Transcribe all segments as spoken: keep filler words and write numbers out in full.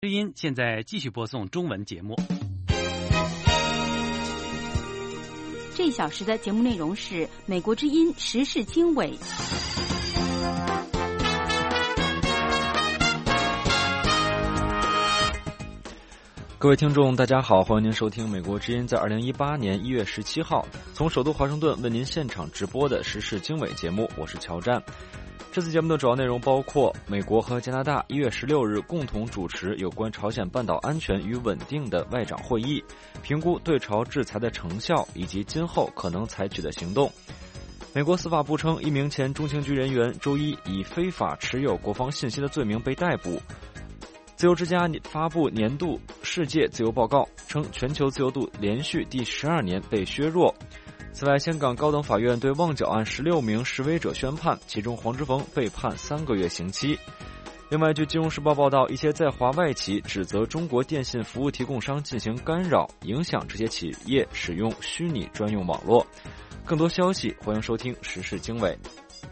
知音现在继续播送中文节目。 这一小时的节目内容是美国之音时事经纬。 各位听众大家好，欢迎您收听美国之音在二零一八年一月十七号从首都华盛顿为您现场直播的时事经纬节目，我是乔战。这次节目的主要内容包括美国和加拿大一月十六日共同主持有关朝鲜半岛安全与稳定的外长会议，评估对朝制裁的成效以及今后可能采取的行动。美国司法部称一名前中情局人员周一以非法持有国防信息的罪名被逮捕。自由之家发布年度世界自由报告，称全球自由度连续第十二年被削弱。此外，香港高等法院对旺角案十六名示威者宣判，其中黄之锋被判三个月刑期。另外，据《金融时报》报道，一些在华外企指责中国电信服务提供商进行干扰，影响这些企业使用虚拟专用网络。更多消息，欢迎收听时事经纬。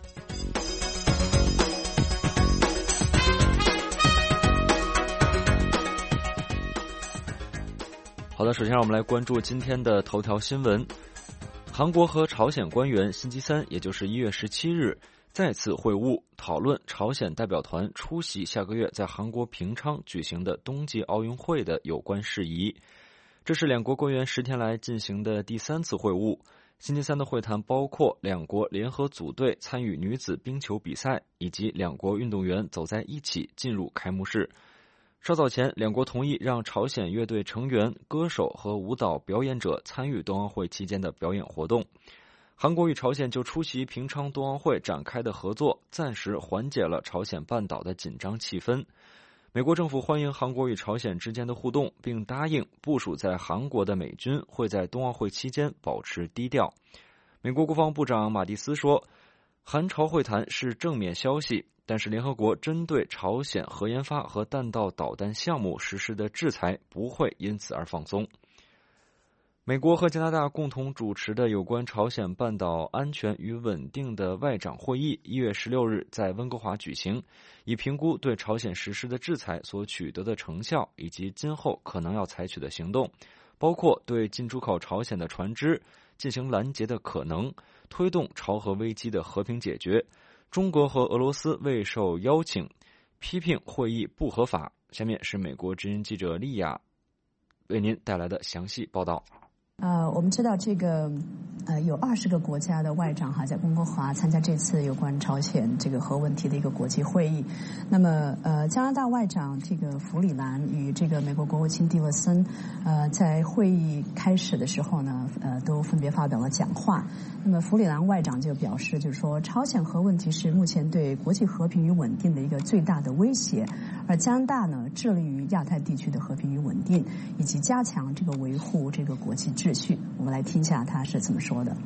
好的，首先让我们来关注今天的头条新闻。韩国和朝鲜官员星期三，也就是一月十七日，再次会晤，讨论朝鲜代表团出席下个月在韩国平昌举行的冬季奥运会的有关事宜。这是两国官员十天来进行的第三次会晤。星期三的会谈包括两国联合组队参与女子冰球比赛，以及两国运动员走在一起进入开幕式。稍早前，两国同意让朝鲜乐队成员、歌手和舞蹈表演者参与冬奥会期间的表演活动。韩国与朝鲜就出席平昌冬奥会展开的合作，暂时缓解了朝鲜半岛的紧张气氛。美国政府欢迎韩国与朝鲜之间的互动，并答应部署在韩国的美军会在冬奥会期间保持低调。美国国防部长马蒂斯说，韩朝会谈是正面消息，但是联合国针对朝鲜核研发和弹道导弹项目实施的制裁不会因此而放松。美国和加拿大共同主持的有关朝鲜半岛安全与稳定的外长会议一月十六日在温哥华举行，以评估对朝鲜实施的制裁所取得的成效以及今后可能要采取的行动，包括对进出口朝鲜的船只进行拦截的可能，推动朝核危机的和平解决。中国和俄罗斯未受邀请，批评会议不合法。下面是美国之音记者丽亚为您带来的详细报道。 呃，我们知道这个呃有二十个国家的外长哈在温哥华参加这次有关朝鲜这个核问题的一个国际会议。那么呃加拿大外长这个弗里兰与这个美国国务卿蒂勒森呃在会议开始的时候呢呃都分别发表了讲话。那么弗里兰外长就表示，就是说朝鲜核问题是目前对国际和平与稳定的一个最大的威胁，而加拿大呢致力于亚太地区的和平与稳定，以及加强这个维护这个国际秩序。我们来听一下他是怎么说的。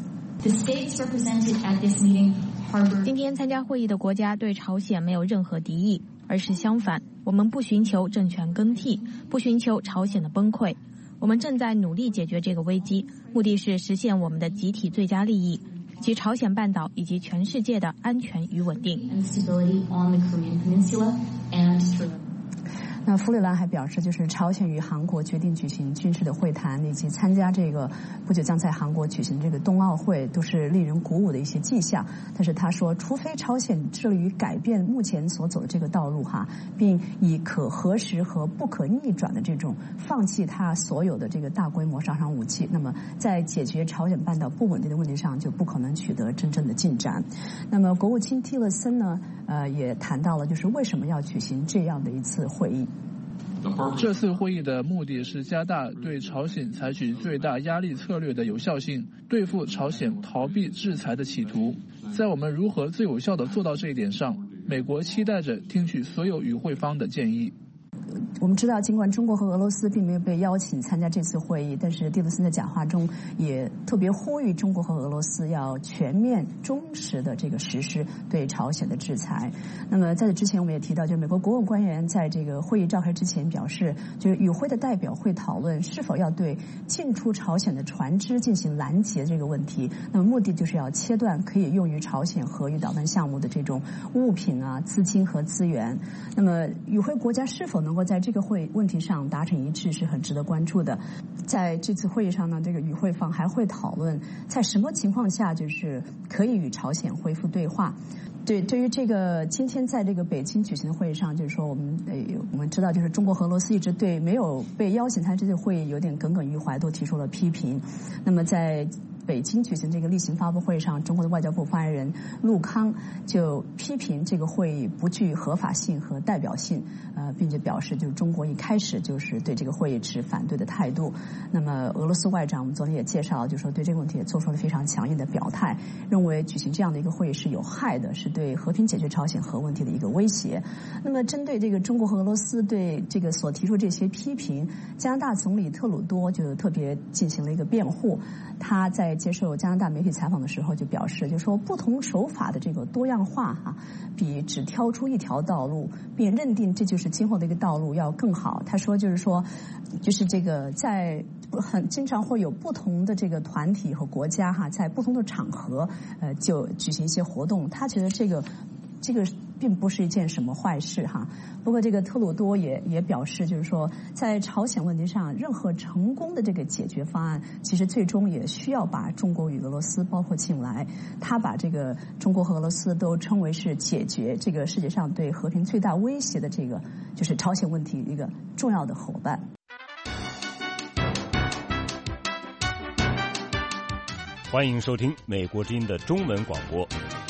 今天参加会议的国家对朝鲜没有任何敌意，而是相反，我们不寻求政权更替，不寻求朝鲜的崩溃。我们正在努力解决这个危机，目的是实现我们的集体最佳利益，及朝鲜半岛以及全世界的安全与稳定。 那弗里兰还表示，就是朝鲜与韩国决定举行军事的会谈，以及参加这个不久将在韩国举行这个冬奥会，都是令人鼓舞的一些迹象。但是他说，除非朝鲜致力于改变目前所走的这个道路哈，并以可核实和不可逆转的这种放弃他所有的这个大规模杀伤武器，那么在解决朝鲜半岛不稳定的问题上就不可能取得真正的进展。那么国务卿蒂勒森呢，呃，也谈到了就是为什么要举行这样的一次会议。 这次会议的目的是加大对朝鲜采取最大压力策略的有效性，对付朝鲜逃避制裁的企图。在我们如何最有效地做到这一点上，美国期待着听取所有与会方的建议。 我们知道，尽管中国和俄罗斯并没有被邀请参加这次会议，但是蒂勒森在讲话中也特别呼吁中国和俄罗斯要全面忠实的这个实施对朝鲜的制裁。那么在此之前，我们也提到，就是美国国务官员在这个会议召开之前表示，就是与会的代表会讨论是否要对进出朝鲜的船只进行拦截这个问题。那么目的就是要切断可以用于朝鲜核与导弹项目的这种物品啊、资金和资源。那么与会国家是否能够在这个个会问题上达成一致是很值得关注的。在这次会议上呢，这个与会方还会讨论在什么情况下就是可以与朝鲜恢复对话。对，对于这个今天在这个北京举行的会议上，就是说我们呃我们知道，就是中国和俄罗斯一直对没有被邀请参加这次会议有点耿耿于怀，都提出了批评。那么在北京举行这个例行发布会上，中国的外交部发言人陆康就批评这个会议不具合法性和代表性，呃，并且表示就是中国一开始就是对这个会议持反对的态度。那么俄罗斯外长我们昨天也介绍，就是说对这个问题也做出了非常强硬的表态，认为举行这样的一个会议是有害的，是对和平解决朝鲜核问题的一个威胁。那么针对这个中国和俄罗斯对这个所提出这些批评，加拿大总理特鲁多就特别进行了一个辩护。他在接受加拿大媒体采访的时候就表示，就说不同手法的这个多样化哈、啊，比只挑出一条道路并认定这就是今后的一个道路要更好。他说，就是说，就是这个在很经常会有不同的这个团体和国家哈、啊，在不同的场合呃就举行一些活动。他觉得这个这个并不是一件什么坏事哈。不过这个特鲁多也也表示，就是说在朝鲜问题上，任何成功的这个解决方案，其实最终也需要把中国与俄罗斯包括进来。他把这个中国和俄罗斯都称为是解决这个世界上对和平最大威胁的这个就是朝鲜问题一个重要的伙伴。 欢迎收听美国之音的中文广播。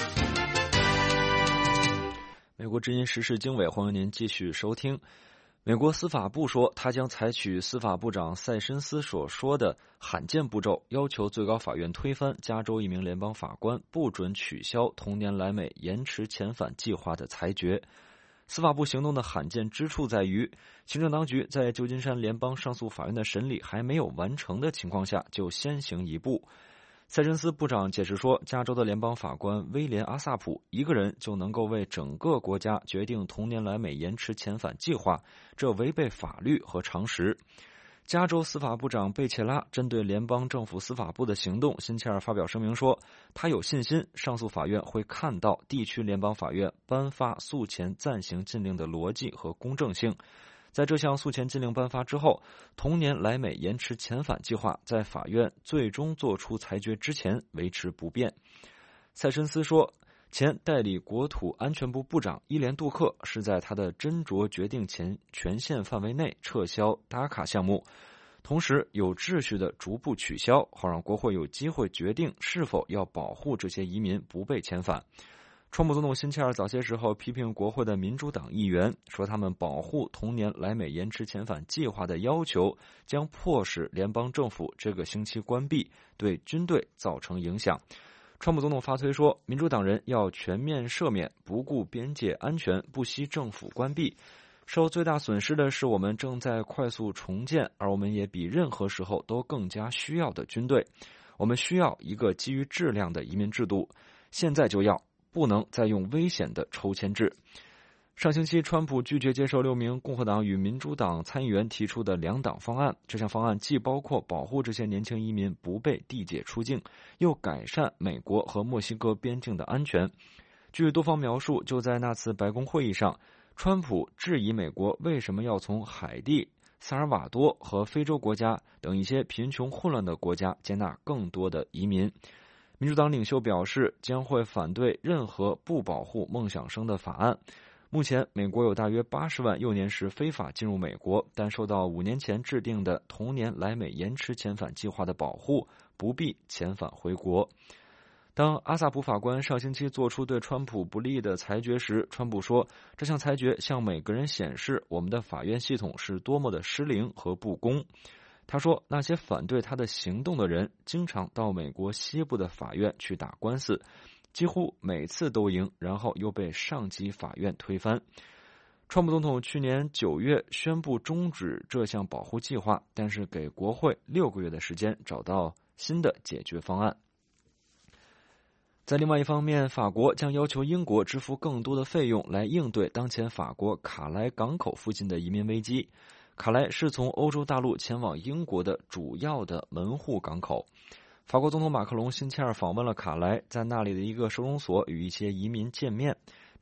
美国之音时事经纬，欢迎您继续收听。美国司法部说，他将采取司法部长塞申斯所说的罕见步骤，要求最高法院推翻加州一名联邦法官不准取消同年来美延迟遣返计划的裁决。司法部行动的罕见之处在于，行政当局在旧金山联邦上诉法院的审理还没有完成的情况下就先行一步。塞申斯部长解释说，加州的联邦法官威廉·阿萨普一个人就能够为整个国家决定同年来美延迟遣返计划，这违背法律和常识。加州司法部长贝切拉针对联邦政府司法部的行动，辛切尔发表声明说，他有信心上诉法院会看到地区联邦法院颁发诉前暂行禁令的逻辑和公正性。在这项诉前禁令颁发之后，同年来美延迟遣返计划在法院最终作出裁决之前维持不变。塞申斯说，前代理国土安全部部长伊莲杜克是在他的斟酌决定前权限范围内撤销达卡项目，同时有秩序地逐步取消，好让国会有机会决定是否要保护这些移民不被遣返。川普总统辛切尔早些时候批评国会的民主党议员，说他们保护同年来美延迟遣返计划的要求将迫使联邦政府这个星期关闭，对军队造成影响。川普总统发推说，民主党人要全面赦免，不顾边界安全，不惜政府关闭。受最大损失的是我们正在快速重建，而我们也比任何时候都更加需要的军队。我们需要一个基于质量的移民制度，现在就要，不能再用危险的抽签制。上星期，川普拒绝接受六名共和党与民主党参议员提出的两党方案。这项方案既包括保护这些年轻移民不被递解出境，又改善美国和墨西哥边境的安全。据多方描述，就在那次白宫会议上，川普质疑美国为什么要从海地、萨尔瓦多和非洲国家等一些贫穷混乱的国家接纳更多的移民。民主党领袖表示，将会反对任何不保护梦想生的法案。目前，美国有大约八十万幼年时非法进入美国，但受到五年前制定的同年来美延迟遣返计划的保护，不必遣返回国。当阿萨普法官上星期做出对川普不利的裁决时，川普说，这项裁决向每个人显示我们的法院系统是多么的失灵和不公。他说，那些反对他的行动的人经常到美国西部的法院去打官司，几乎每次都赢，然后又被上级法院推翻。川普总统去年九月宣布终止这项保护计划，但是给国会六个月的时间找到新的解决方案。在另外一方面，法国将要求英国支付更多的费用来应对当前法国卡莱港口附近的移民危机。卡莱是从欧洲大陆前往英国的主要的门户港口。法国总统马克龙星期二访问了卡莱，在那里的一个收容所与一些移民见面，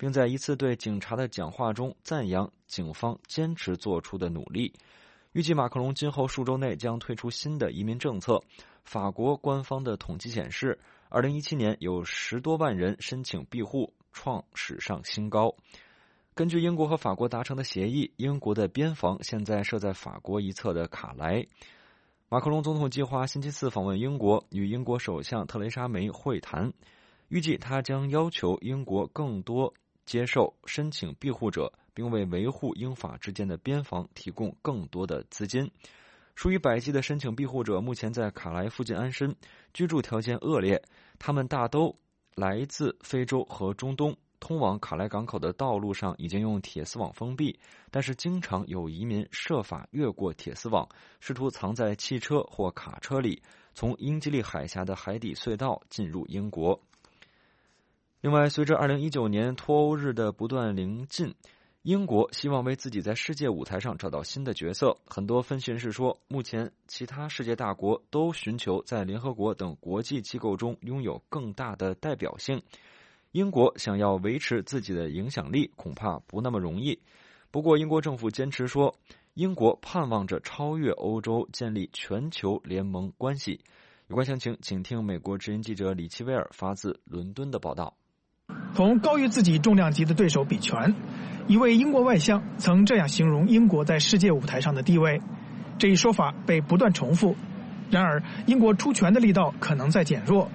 并在一次对警察的讲话中赞扬警方坚持做出的努力。预计马克龙今后数周内将推出新的移民政策。法国官方的统计显示，二零一七年有十多万人申请庇护，创史上新高。根据英国和法国达成的协议，英国的边防现在设在法国一侧的卡莱。马克龙总统计划星期四访问英国，与英国首相特蕾莎梅会谈，预计他将要求英国更多接受申请庇护者，并为维护英法之间的边防提供更多的资金。数以百计的申请庇护者目前在卡莱附近安身，居住条件恶劣，他们大都来自非洲和中东。通往卡莱港口的道路上已经用铁丝网封闭，但是经常有移民设法越过铁丝网，试图藏在汽车或卡车里，从英吉利海峡的海底隧道进入英国。另外，随着二零一九年脱欧日的不断临近，英国希望为自己在世界舞台上找到新的角色。很多分析人士说，目前其他世界大国都寻求在联合国等国际机构中拥有更大的代表性。英国想要维持自己的影响力恐怕不那么容易。不过英国政府坚持说，英国盼望着超越欧洲，建立全球联盟关系。有关详情请听美国之音记者李奇威尔发自伦敦的报道。 同高于自己重量级的对手比拳，一位英国外相曾这样形容英国在世界舞台上的地位。这一说法被不断重复，然而英国出拳的力道可能在减弱。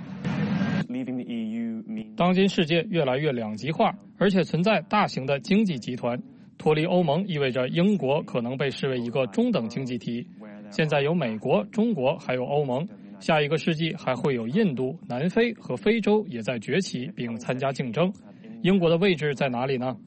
当今世界越来越两极化，而且存在大型的经济集团。脱离欧盟意味着英国可能被视为一个中等经济体。现在有美国、中国还有欧盟，下一个世纪还会有印度、南非和非洲也在崛起并参加竞争。英国的位置在哪里呢？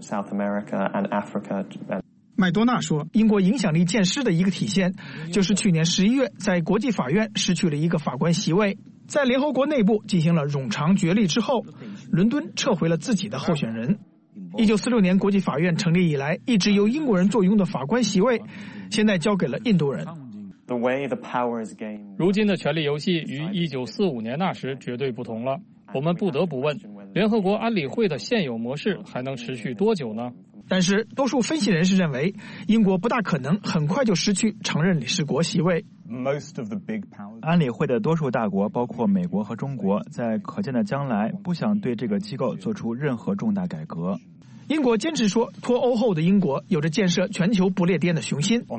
麦多纳说，英国影响力渐失的一个体现，就是去年十一月在国际法院失去了一个法官席位。在联合国内部进行了冗长角力之后，伦敦撤回了自己的候选人。一九四六年国际法院成立以来，一直由英国人坐拥的法官席位，现在交给了印度人。 如今的权力游戏与一九四五年那时绝对不同了。我们不得不问，联合国安理会的现有模式还能持续多久呢？ 但是多数分析人士认为，英国不大可能很快就失去常任理事国席位。 安理会的多数大国，包括美国和中国，在可见的将来不想对这个机构做出任何重大改革。 英国坚持说，脱欧后的英国有着建设全球不列颠的雄心。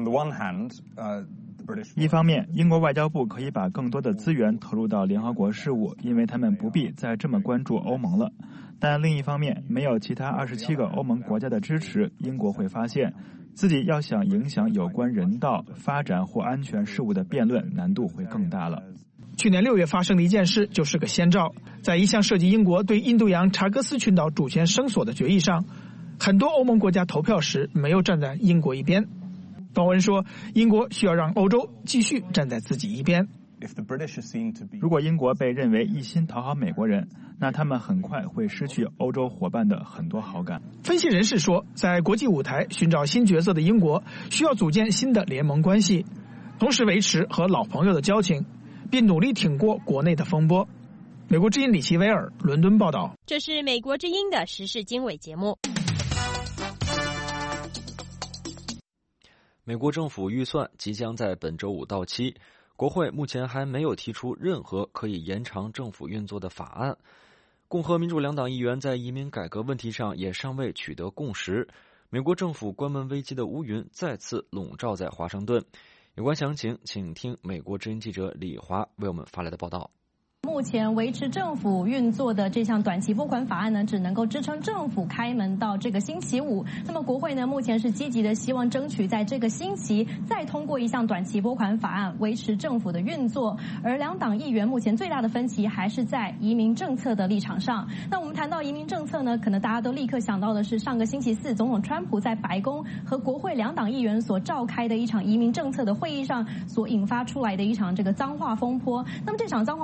一方面，英国外交部可以把更多的资源投入到联合国事务，因为他们不必再这么关注欧盟了。但另一方面，没有其他二十七个欧盟国家的支持，英国会发现自己要想影响有关人道、发展或安全事务的辩论，难度会更大了。 去年六月发生的一件事就是个先兆，在一项涉及英国对印度洋查戈斯群岛主权声索的决议上，很多欧盟国家投票时没有站在英国一边。高文说，英国需要让欧洲继续站在自己一边。 如果英国被认为一心讨好美国人，那他们很快会失去欧洲伙伴的很多好感。 分析人士说，在国际舞台寻找新角色的英国需要组建新的联盟关系，同时维持和老朋友的交情，并努力挺过国内的风波。美国之音李奇维尔伦敦报道。 这是美国之音的时事经纬节目。 美国政府预算即将在本周五到期，国会目前还没有提出任何可以延长政府运作的法案。共和民主两党议员在移民改革问题上也尚未取得共识。美国政府关门危机的乌云再次笼罩在华盛顿。有关详情，请听美国之音记者李华为我们发来的报道。 目前维持政府运作的这项短期拨款法案呢，只能够支撑政府开门到这个星期五。那么国会呢，目前是积极的希望争取在这个星期再通过一项短期拨款法案，维持政府的运作。而两党议员目前最大的分歧还是在移民政策的立场上。那我们谈到移民政策呢，可能大家都立刻想到的是上个星期四，总统川普在白宫和国会两党议员所召开的一场移民政策的会议上所引发出来的一场这个脏话风波。那么这场脏话风波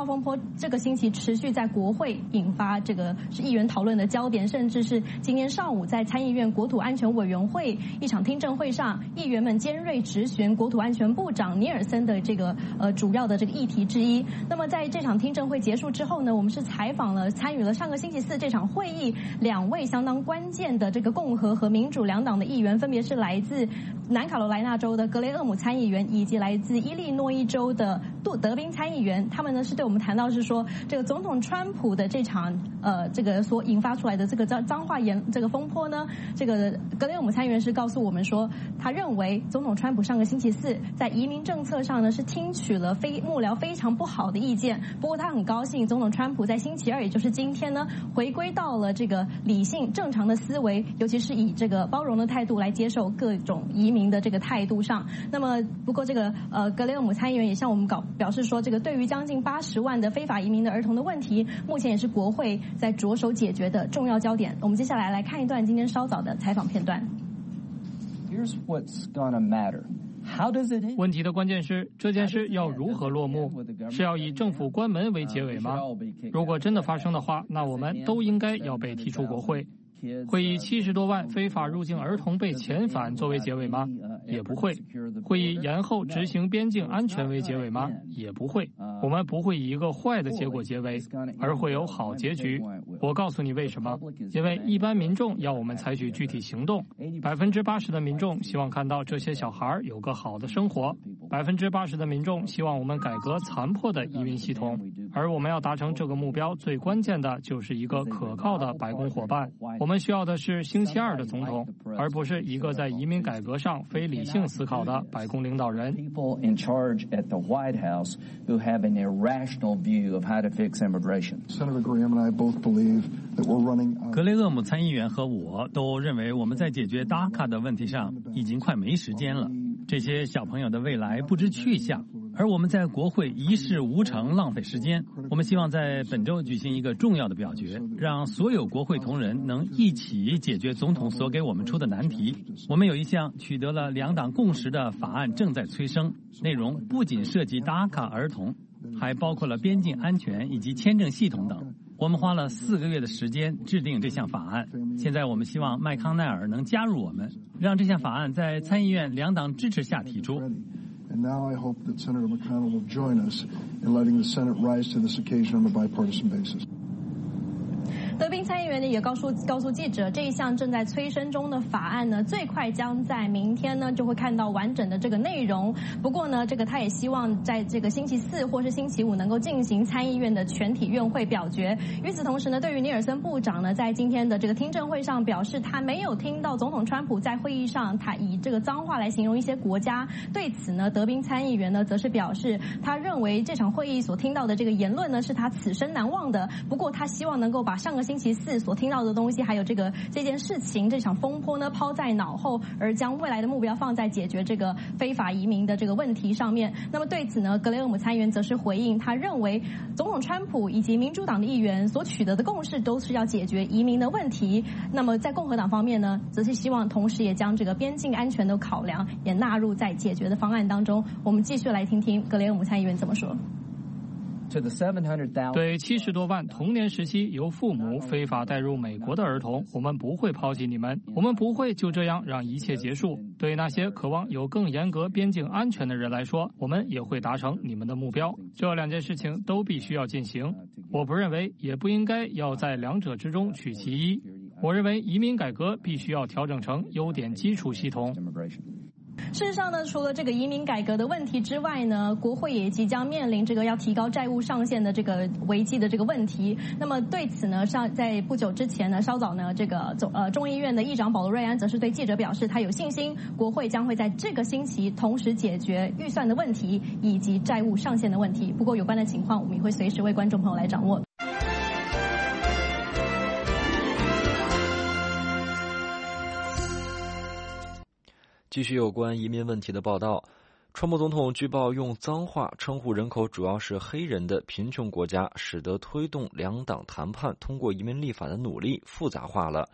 这个星期持续在国会引发这个是议员讨论的焦点，甚至是今天上午在参议院国土安全委员会一场听证会上，议员们尖锐质询国土安全部长尼尔森的这个呃主要的这个议题之一。那么在这场听证会结束之后呢，我们是采访了参与了上个星期四这场会议两位相当关键的这个共和和民主两党的议员，分别是来自南卡罗来纳州的格雷厄姆参议员以及来自伊利诺伊州的杜德宾参议员。他们呢是对我们谈到是说，这个总统川普的这场呃这个所引发出来的这个脏脏话言这个风波呢，这个格雷厄姆参议员是告诉我们说，他认为总统川普上个星期四在移民政策上呢是听取了非幕僚非常不好的意见，不过他很高兴总统川普在星期二也就是今天呢回归到了这个理性正常的思维，尤其是以这个包容的态度来接受各种移民的这个态度上。那么不过这个呃格雷厄姆参议员也向我们搞表示说，这个对于将近八十万的非法移民的儿童的问题，目前也是国会在着手解决的重要焦点。我们接下来来看一段今天稍早的采访片段。 Here's what's gonna matter. 问题的关键是这件事要如何落幕？是要以政府关门为结尾吗？如果真的发生的话，那我们都应该要被踢出国会。会以七十多万非法入境儿童被遣返作为结尾吗？也不会。会以延后执行边境安全为结尾吗？也不会。我们不会以一个坏的结果结尾，而会有好结局。我告诉你为什么？因为一般民众要我们采取具体行动。百分之八十的民众希望看到这些小孩有个好的生活。百分之八十的民众希望我们改革残破的移民系统。而我们要达成这个目标，最关键的就是一个可靠的白宫伙伴。我们需要的是星期二的总统，而不是一个在移民改革上非理性思考的白宫领导人。 格雷厄姆参议员和我都认为，我们在解决 D A C A 的问题上已经快没时间了。这些小朋友的未来不知去向，而我们在国会一事无成，浪费时间。我们希望在本周举行一个重要的表决，让所有国会同仁能一起解决总统所给我们出的难题。我们有一项取得了两党共识的法案正在催生，内容不仅涉及 D A C A 儿童，还包括了边境安全以及签证系统等。我们花了四个月的时间制定这项法案，现在我们希望麦康奈尔能加入我们，让这项法案在参议院两党支持下提出。 And now I hope that Senator McConnell will join us in letting the Senate rise to this occasion on a bipartisan basis. 德宾参议员呢也告诉告诉记者，这一项正在催生中的法案呢，最快将在明天呢就会看到完整的这个内容。不过呢，这个他也希望在这个星期四或是星期五能够进行参议院的全体院会表决。与此同时呢，对于尼尔森部长呢，在今天的这个听证会上表示，他没有听到总统川普在会议上他以这个脏话来形容一些国家。对此呢，德宾参议员呢则是表示，他认为这场会议所听到的这个言论呢是他此生难忘的。不过他希望能够把上个星期四所听到的东西，还有这个这件事情这场风波呢抛在脑后，而将未来的目标放在解决这个非法移民的这个问题上面。那么对此呢，格雷厄姆参议员则是回应，他认为总统川普以及民主党的议员所取得的共识都是要解决移民的问题。那么在共和党方面呢，则是希望同时也将这个边境安全的考量也纳入在解决的方案当中。我们继续来听听格雷厄姆参议员怎么说。 对七十多万童年时期由父母非法带入美国的儿童，我们不会抛弃你们，我们不会就这样让一切结束。对那些渴望有更严格边境安全的人来说，我们也会达成你们的目标。这两件事情都必须要进行。我不认为，也不应该要在两者之中取其一。我认为移民改革必须要调整成优点基础系统。 事实上呢，除了这个移民改革的问题之外呢，国会也即将面临这个要提高债务上限的这个危机的这个问题。那么对此呢，上在不久之前呢，稍早呢，这个总呃众议院的议长保罗·瑞安则是对记者表示，他有信心国会将会在这个星期同时解决预算的问题以及债务上限的问题。不过有关的情况，我们也会随时为观众朋友来掌握。 继续有关移民问题的报道，川普总统据报用脏话称呼人口主要是黑人的贫穷国家，使得推动两党谈判通过移民立法的努力复杂化了。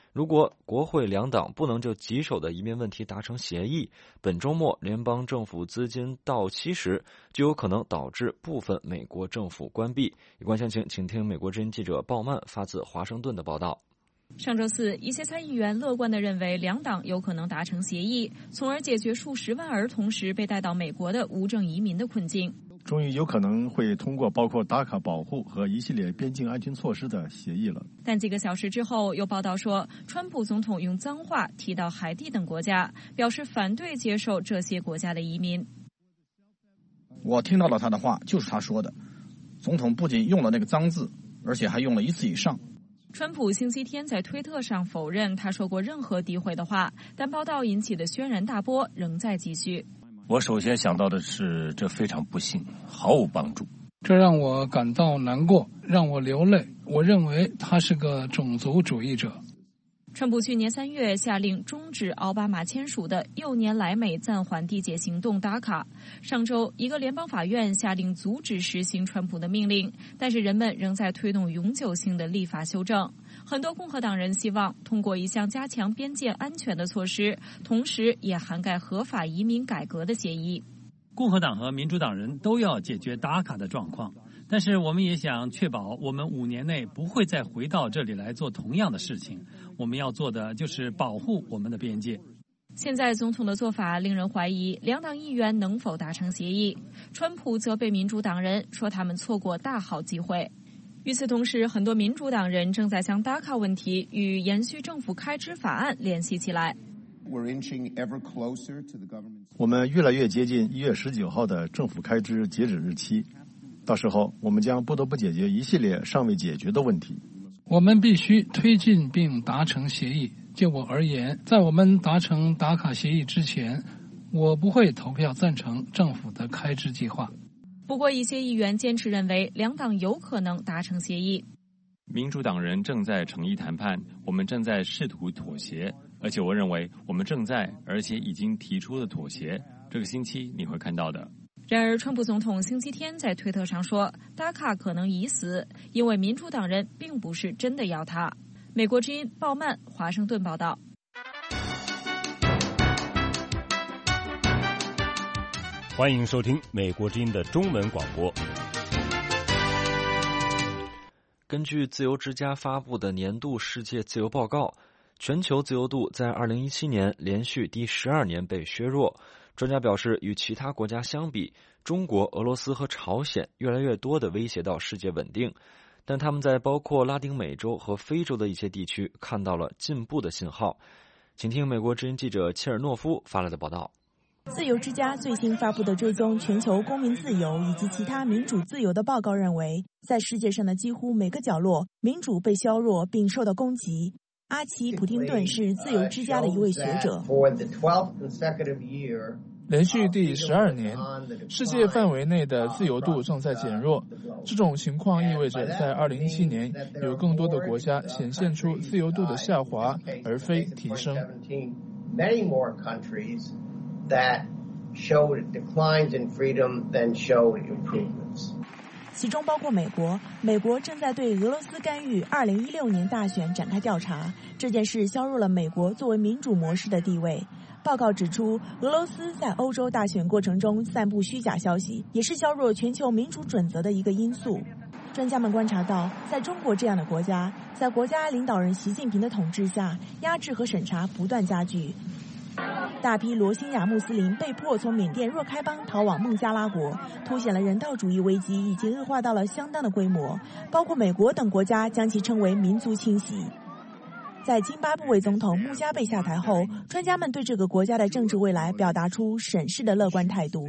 如果国会两党不能就棘手的移民问题达成协议，本周末联邦政府资金到期时，就有可能导致部分美国政府关闭。有关详情，请听美国之音记者鲍曼发自华盛顿的报道。 上周四，一些参议员乐观地认为两党有可能达成协议，从而解决数十万儿童时被带到美国的无证移民的困境。 终于有可能会通过包括达卡保护和一系列边境安全措施的协议了。 但几个小时之后，有报道说，川普总统用脏话提到海地等国家，表示反对接受这些国家的移民。 我听到了他的话，就是他说的。总统不仅用了那个脏字，而且还用了一次以上。 川普星期天在推特上否认他说过任何诋毁的话，但报道引起的轩然大波仍在继续。 我首先想到的是，这非常不幸，毫无帮助。 这让我感到难过，让我流泪。我认为他是个种族主义者。 川普去年三月下令终止奥巴马签署的幼年来美暂缓递解行动达卡。上周，一个联邦法院下令阻止实行川普的命令，但是人们仍在推动永久性的立法修正。很多共和党人希望通过一项加强边界安全的措施，同时也涵盖合法移民改革的协议。 共和党和民主党人都要解决达卡的状况，但是我们也想确保我们五年内不会再回到这里来做同样的事情。我们要做的就是保护我们的边界。 现在总统的做法令人怀疑两党议员能否达成协议。川普责备民主党人，说他们错过大好机会。与此同时，很多民主党人正在将达卡问题与延续政府开支法案联系起来。 我们越来越接近一月十九号的政府开支截止日期，到时候我们将不得不解决一系列尚未解决的问题。 我们必须推进并达成协议。就我而言，在我们达成达卡协议之前，我不会投票赞成政府的开支计划。 不过，一些议员坚持认为两党有可能达成协议。 民主党人正在诚意谈判，我们正在试图妥协，而且我认为我们正在，而且已经提出了妥协。这个星期你会看到的。 然而，川普总统星期天在推特上说，达卡可能已死，因为民主党人并不是真的要他。美国之音鲍曼华盛顿报道。 欢迎收听美国之音的中文广播。 根据自由之家发布的年度世界自由报告，全球自由度在二零一七年连续第十二年被削弱。专家表示，与其他国家相比，中国、俄罗斯和朝鲜越来越多地威胁到世界稳定，但他们在包括拉丁美洲和非洲的一些地区看到了进步的信号。请听美国之音记者切尔诺夫发来的报道。 自由之家最新发布的追踪全球公民自由以及其他民主自由的报告认为，在世界上的几乎每个角落，民主被削弱并受到攻击。阿奇·普丁顿是自由之家的一位学者。 连续第十二年，世界范围内的自由度正在减弱。这种情况意味着，在二零一七年，有更多的国家显现出自由度的下滑，而非提升。 其中包括美国。美国正在对俄罗斯干预二零一六年大选展开调查，这件事削弱了美国作为民主模式的地位。报告指出，俄罗斯在欧洲大选过程中散布虚假消息，也是削弱全球民主准则的一个因素。专家们观察到，在中国这样的国家，在国家领导人习近平的统治下，压制和审查不断加剧。大批罗兴亚穆斯林被迫从缅甸若开邦逃往孟加拉国，凸显了人道主义危机已经恶化到了相当的规模，包括美国等国家将其称为民族清洗。在津巴布韦总统穆加贝下台后，专家们对这个国家的政治未来表达出审视的乐观态度。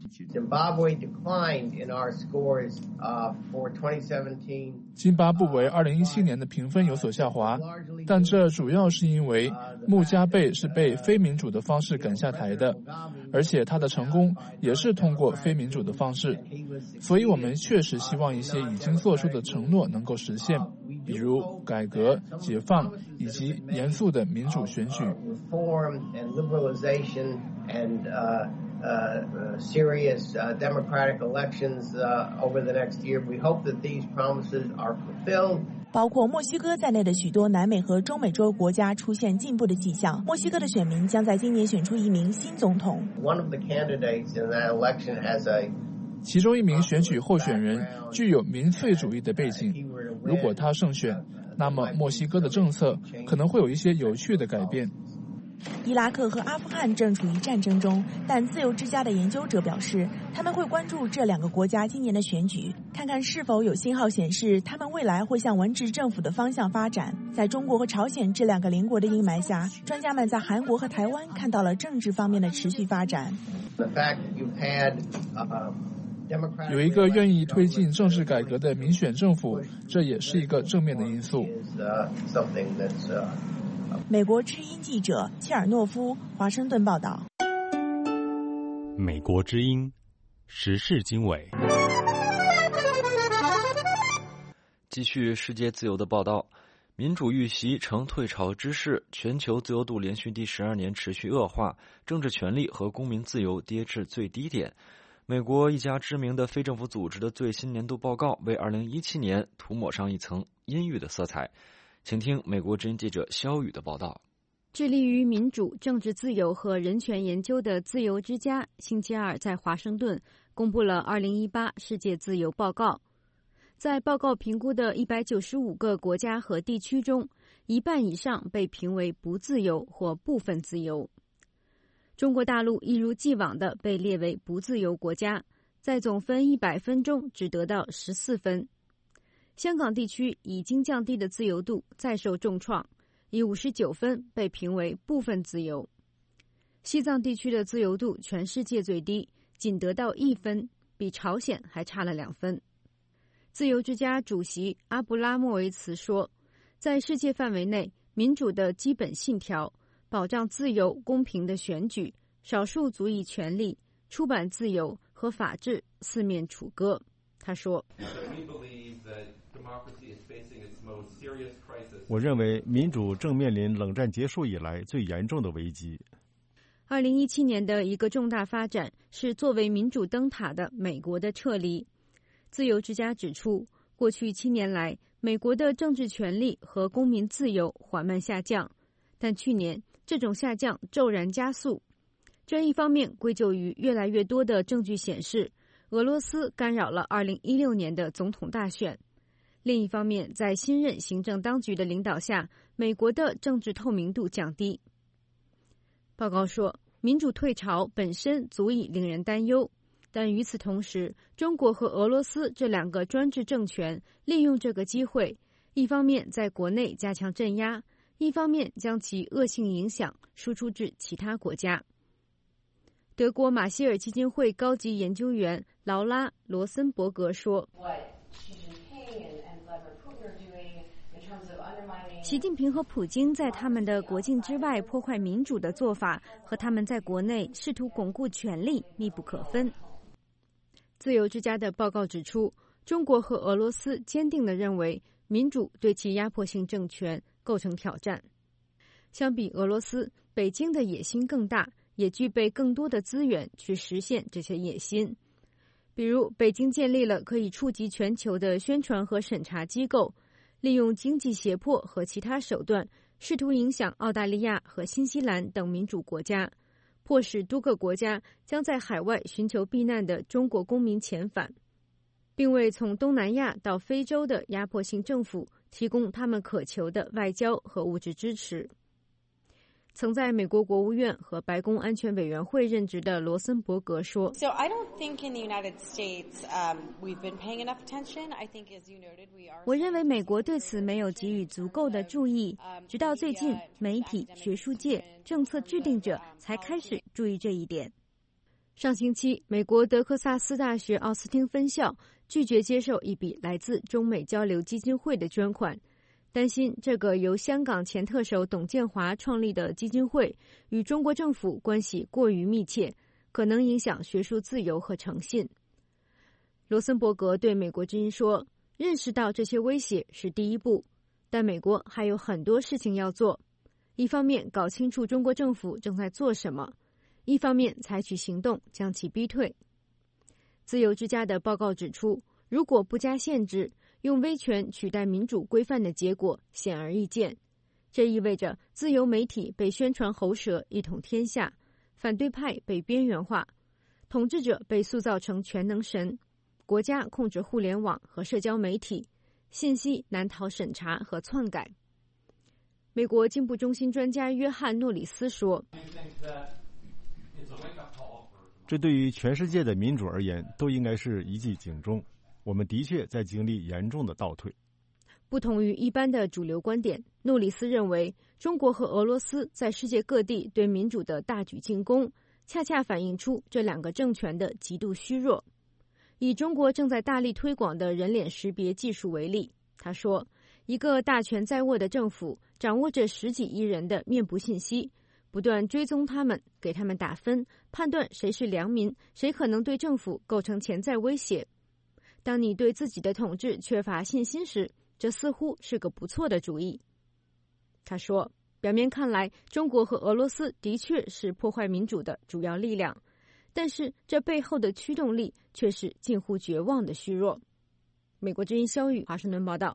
津巴布韦二零一七年的评分有所下滑，但这主要是因为穆加贝是被非民主的方式赶下台的，而且他的成功也是通过非民主的方式。所以我们确实希望一些已经做出的承诺能够实现，比如改革、解放以及严肃的民主选举。 Uh, uh, serious uh, democratic elections uh, over the next year. We hope that these promises are fulfilled. 包括墨西哥在内的许多南美和中美洲国家出现进步的迹象。墨西哥的选民将在今年选出一名新总统。 其中一名选举候选人具有民粹主义的背景，如果他胜选，那么墨西哥的政策可能会有一些有趣的改变。 伊拉克和阿富汗正处于战争中，但自由之家的研究者表示，他们会关注这两个国家今年的选举，看看是否有信号显示他们未来会向文治政府的方向发展。在中国和朝鲜这两个邻国的阴霾下，专家们在韩国和台湾看到了政治方面的持续发展。 有一个愿意推进政治改革的民选政府，这也是一个正面的因素。 美国之音记者切尔诺夫华盛顿报道。 美国之音时事经纬， 继续世界自由的报道。民主遇袭成退潮之势，全球自由度连续第十二年持续恶化，政治权利和公民自由跌至最低点。美国一家知名的非政府组织的最新年度报告为二零一七年涂抹上一层阴郁的色彩。请听美国之音记者肖宇的报道。 致力于民主、政治自由和人权研究的自由之家星期二在华盛顿公布了二零一八世界自由报告。在报告评估的一百九十五个国家和地区中，一半以上被评为不自由或部分自由。中国大陆一如既往地被列为不自由国家，在总分一百分中只得到十四分。香港地区已经降低的自由度再受重创，以五十九分被评为部分自由。西藏地区的自由度全世界最低，仅得到一分，比朝鲜还差了两分。自由之家主席阿布拉莫维茨说，在世界范围内，民主的基本信条，保障自由公平的选举、少数族裔权利、出版自由和法治四面楚歌。他说， 我认为民主正面临冷战结束以来最严重的危机。 二零一七年的一个重大发展是作为民主灯塔的美国的撤离。自由之家指出，过去七年来，美国的政治权利和公民自由缓慢下降，但去年这种下降骤然加速。这一方面归咎于越来越多的证据显示，俄罗斯干扰了二零一六年的总统大选。另一方面，在新任行政当局的领导下，美国的政治透明度降低。报告说，民主退潮本身足以令人担忧，但与此同时，中国和俄罗斯这两个专制政权利用这个机会，一方面在国内加强镇压，一方面将其恶性影响输出至其他国家。德国马歇尔基金会高级研究员劳拉·罗森伯格说，习近平和普京在他们的国境之外破坏民主的做法和他们在国内试图巩固权力密不可分。自由之家的报告指出，中国和俄罗斯坚定地认为民主对其压迫性政权构成挑战。相比俄罗斯，北京的野心更大，也具备更多的资源去实现这些野心。比如，北京建立了可以触及全球的宣传和审查机构，利用经济胁迫和其他手段，试图影响澳大利亚和新西兰等民主国家，迫使多个国家将在海外寻求避难的中国公民遣返，并为从东南亚到非洲的压迫性政府提供他们渴求的外交和物质支持。曾在美国国务院和白宫安全委员会任职的罗森伯格说， So I don't think in the United States, um, we've been paying enough attention. I think, as you noted, we are... 我认为美国对此没有给予足够的注意，直到最近，媒体、学术界、政策制定者才开始注意这一点。上星期，美国德克萨斯大学奥斯汀分校拒绝接受一笔来自中美交流基金会的捐款，担心这个由香港前特首董建华创立的基金会与中国政府关系过于密切，可能影响学术自由和诚信。罗森伯格对美国之音说，认识到这些威胁是第一步，但美国还有很多事情要做。一方面搞清楚中国政府正在做什么，一方面采取行动将其逼退。自由之家的报告指出，如果不加限制， 用威权取代民主规范的结果显而易见。这意味着自由媒体被宣传喉舌一统天下，反对派被边缘化，统治者被塑造成全能神，国家控制互联网和社交媒体，信息难逃审查和篡改。美国进步中心专家约翰·诺里斯说， 这对于全世界的民主而言都应该是一记警钟，我们的确在经历严重的倒退。 不同于一般的主流观点，诺里斯认为中国和俄罗斯在世界各地对民主的大举进攻，恰恰反映出这两个政权的极度虚弱。以中国正在大力推广的人脸识别技术为例，他说，一个大权在握的政府掌握着十几亿人的面部信息，不断追踪他们，给他们打分，判断谁是良民，谁可能对政府构成潜在威胁。当你对自己的统治缺乏信心时，这似乎是个不错的主意。他说，表面看来，中国和俄罗斯的确是破坏民主的主要力量，但是这背后的驱动力却是近乎绝望的虚弱。美国之音肖宇华盛顿报道。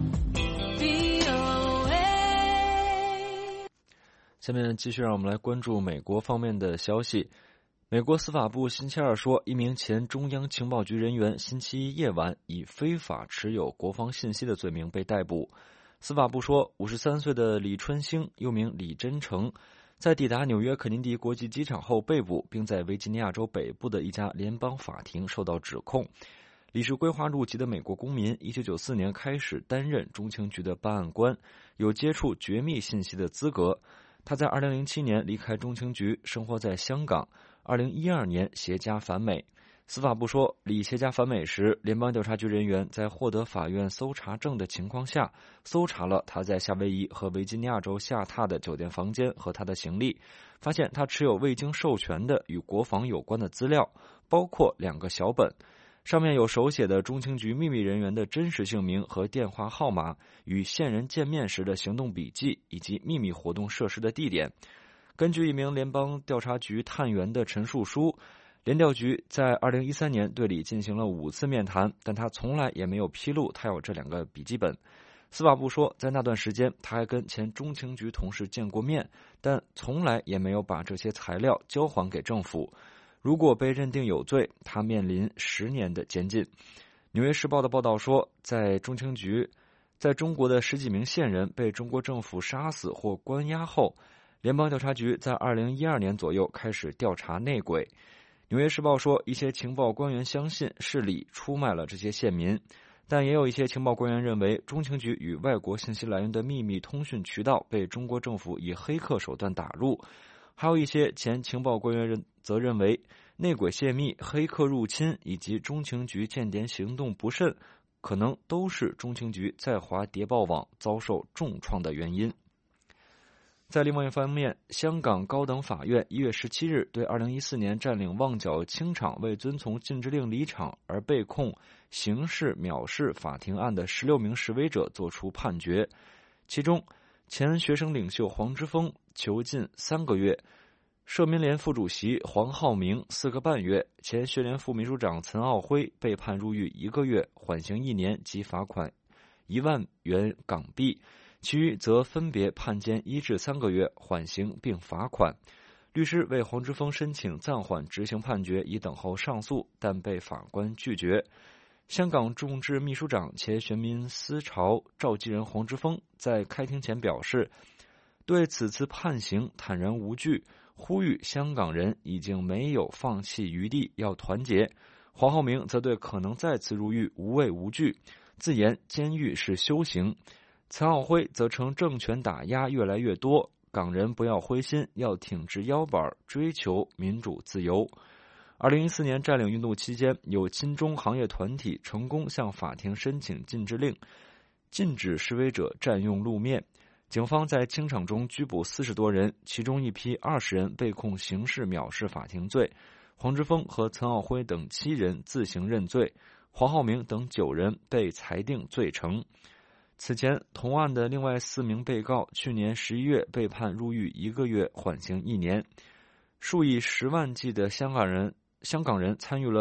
下面继续让我们来关注美国方面的消息。美国司法部星期二说，一名前中央情报局人员星期一夜晚以非法持有国防信息的罪名被逮捕。司法部说，五十三岁的李春兴，又名李真诚，在抵达纽约肯尼迪国际机场后被捕，并在维吉尼亚州北部的一家联邦法庭受到指控。李是归华入籍的美国公民，一九九四年开始担任中情局的办案官，有接触绝密信息的资格。他在二零零七年离开中情局，生活在香港。二零一二年携家返美。司法部说，李携家返美时，联邦调查局人员在获得法院搜查证的情况下，搜查了他在夏威夷和维吉尼亚州下榻的酒店房间和他的行李，发现他持有未经授权的与国防有关的资料，包括两个小本，上面有手写的中情局秘密人员的真实姓名和电话号码，与线人见面时的行动笔记，以及秘密活动设施的地点。根据一名联邦调查局探员的陈述书，联调局在二零一三年对李进行了五次面谈，但他从来也没有披露他有这两个笔记本。司法部说，在那段时间他还跟前中情局同事见过面，但从来也没有把这些材料交还给政府。如果被认定有罪，他面临十年的监禁。纽约时报的报道说，在中情局，在中国的十几名线人被中国政府杀死或关押后，联邦调查局在二零一二年左右开始调查内鬼。纽约时报说，一些情报官员相信是李出卖了这些线民，但也有一些情报官员认为，中情局与外国信息来源的秘密通讯渠道被中国政府以黑客手段打入。还有一些前情报官员则认为，内鬼泄密、黑客入侵以及中情局间谍行动不慎，可能都是中情局在华谍报网遭受重创的原因。在另外一方面，香港高等法院一月十七日对二零一四年占领旺角清场未遵从禁制令离场而被控刑事藐视法庭案的十六名示威者作出判决，其中前学生领袖黄之锋囚禁三个月，社民联副主席黄浩明四个半月，前学联副秘书长岑奥辉被判入狱一个月，缓刑一年及罚款一万元港币，其余则分别判监一至三个月，缓刑并罚款。律师为黄之锋申请暂缓执行判决，以等候上诉，但被法官拒绝。香港众志秘书长、前全民思潮召集人黄之锋在开庭前表示，对此次判刑坦然无惧，呼吁香港人已经没有放弃余地，要团结。黄浩明则对可能再次入狱无畏无惧，自言监狱是修行。岑奥辉则称政权打压越来越多，港人不要灰心，要挺直腰板，追求民主自由。二零一四年占领运动期间，有亲中行业团体成功向法庭申请禁制令，禁止示威者占用路面。警方在清场中拘捕四十多人，其中一批二十人被控刑事藐视法庭罪，黄之锋和岑奥辉等七人自行认罪，黄浩明等九人被裁定罪成。此前，同案的另外四名被告去年十一月被判入狱一个月，缓刑一年。数以十万计的香港人香港人参与了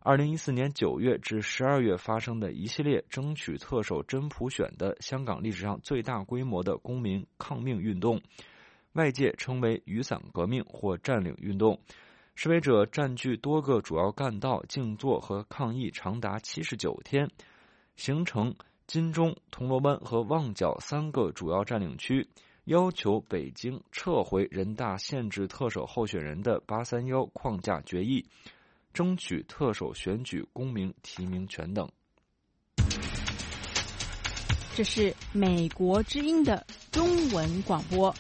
二零一四年九月至十二月发生的一系列争取特首真普选的香港历史上最大规模的公民抗命运动，外界称为雨伞革命或占领运动。示威者占据多个主要干道，静坐和抗议长达七十九天，形成金钟、铜锣湾和旺角三个主要占领区，要求北京撤回人大限制特首候选人的八三一框架决议，争取特首选举公民提名权等。 这是美国之音的中文广播。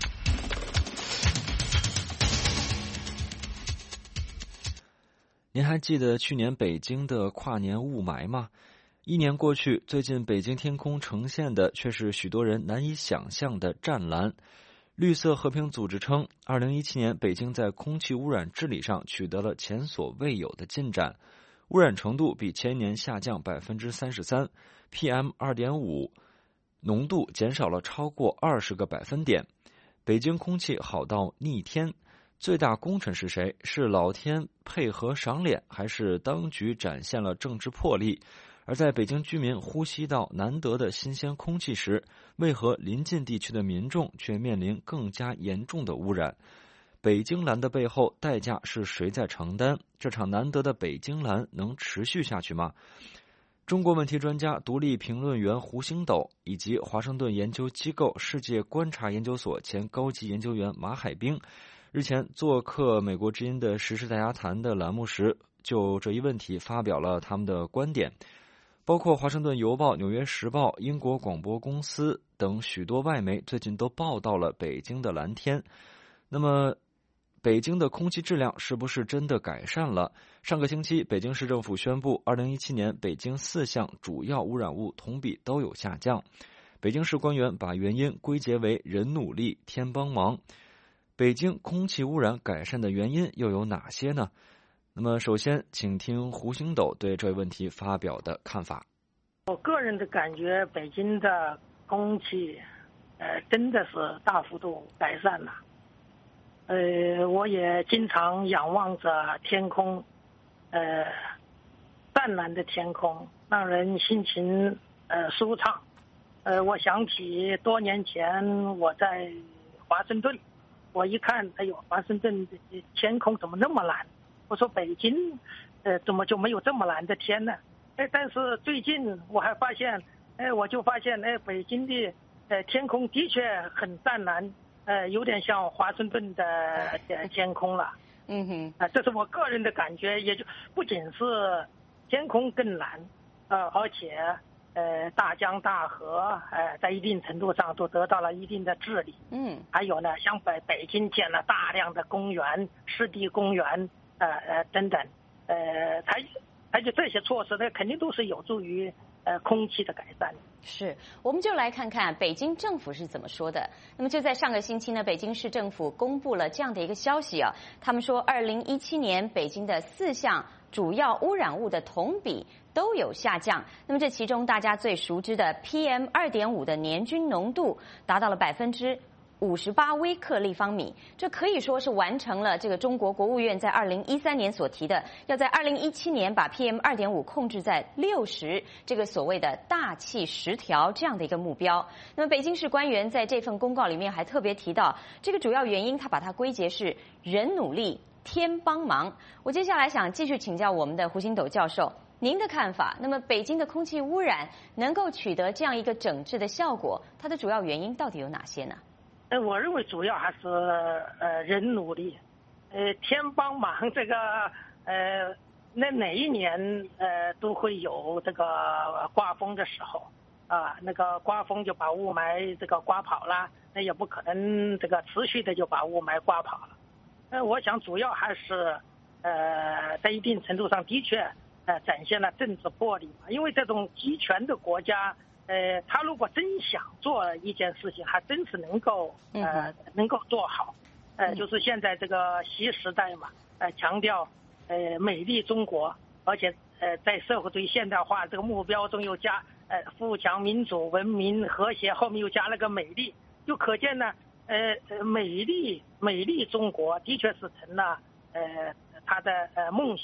您还记得去年北京的跨年雾霾吗？一年过去，最近北京天空呈现的却是许多人难以想象的湛蓝。绿色和平组织称，二零一七年北京在空气污染治理上取得了前所未有的进展，污染程度比前年下降百分之三十三 ，P M 二点五 浓度减少了超过二十个百分点。北京空气好到逆天，最大功臣是谁？是老天配合赏脸，还是当局展现了政治魄力？而在北京居民呼吸到难得的新鲜空气时，为何邻近地区的民众却面临更加严重的污染？北京蓝的背后代价是谁在承担？这场难得的北京蓝能持续下去吗？中国问题专家、独立评论员胡星斗以及华盛顿研究机构世界观察研究所前高级研究员马海兵日前做客美国之音的时事大家谈的栏目时，就这一问题发表了他们的观点。包括华盛顿邮报、纽约时报、英国广播公司等许多外媒最近都报道了北京的蓝天。那么北京的空气质量是不是真的改善了？上个星期北京市政府宣布，二零一七年北京四项主要污染物同比都有下降。北京市官员把原因归结为人努力天帮忙。北京空气污染改善的原因又有哪些呢？那么首先请听胡星斗对这个问题发表的看法。 我个人的感觉，北京的空气呃真的是大幅度改善了。呃我也经常仰望着天空，呃湛蓝的天空让人心情呃舒畅。呃我想起多年前我在华盛顿，我一看，哎呦，华盛顿的天空怎么那么蓝？我说北京，呃，怎么就没有这么蓝的天呢？哎，但是最近我还发现，哎，我就发现，哎，北京的呃天空的确很湛蓝，呃，有点像华盛顿的呃天空了。 嗯哼， 啊、呃，这是我个人的感觉，也就不仅是天空更蓝，呃，而且呃大江大河，呃，在一定程度上都得到了一定的治理。 嗯， 还有呢，像北北京建了大量的公园、湿地公园。呃呃等等，呃，采采取这些措施呢，肯定都是有助于呃空气的改善。 是，我们就来看看北京政府是怎么说的。那么就在上个星期呢，北京市政府公布了这样的一个消息啊，他们说，二零一七年北京的四项主要污染物的同比都有下降。那么这其中大家最熟知的 P M 二点五 的年均浓度达到了百分之五十八微克立方米，这可以说是完成了这个中国国务院在二零一三年所提的，要在二零一七年把 P M 二点五 控制在六十这个所谓的大气十条这样的一个目标。那么北京市官员在这份公告里面还特别提到，这个主要原因他把它归结是人努力天帮忙。我接下来想继续请教我们的胡星斗教授，您的看法，那么北京的空气污染能够取得这样一个整治的效果，它的主要原因到底有哪些呢？ 呃，我认为主要还是呃人努力，呃天帮忙这个呃那哪一年呃都会有这个刮风的时候啊，那个刮风就把雾霾这个刮跑了，那也不可能这个持续的就把雾霾刮跑了。呃，我想主要还是呃在一定程度上的确呃展现了政治魄力嘛，因为这种集权的国家。呃，他如果真想做一件事情，还真是能够呃能够做好。呃，就是现在这个新时代嘛，呃，强调呃美丽中国，而且呃在社会主义现代化这个目标中又加呃富强、民主、文明、和谐，后面又加了个美丽，就可见呢，呃美丽美丽中国的确是成了呃他的呃梦想。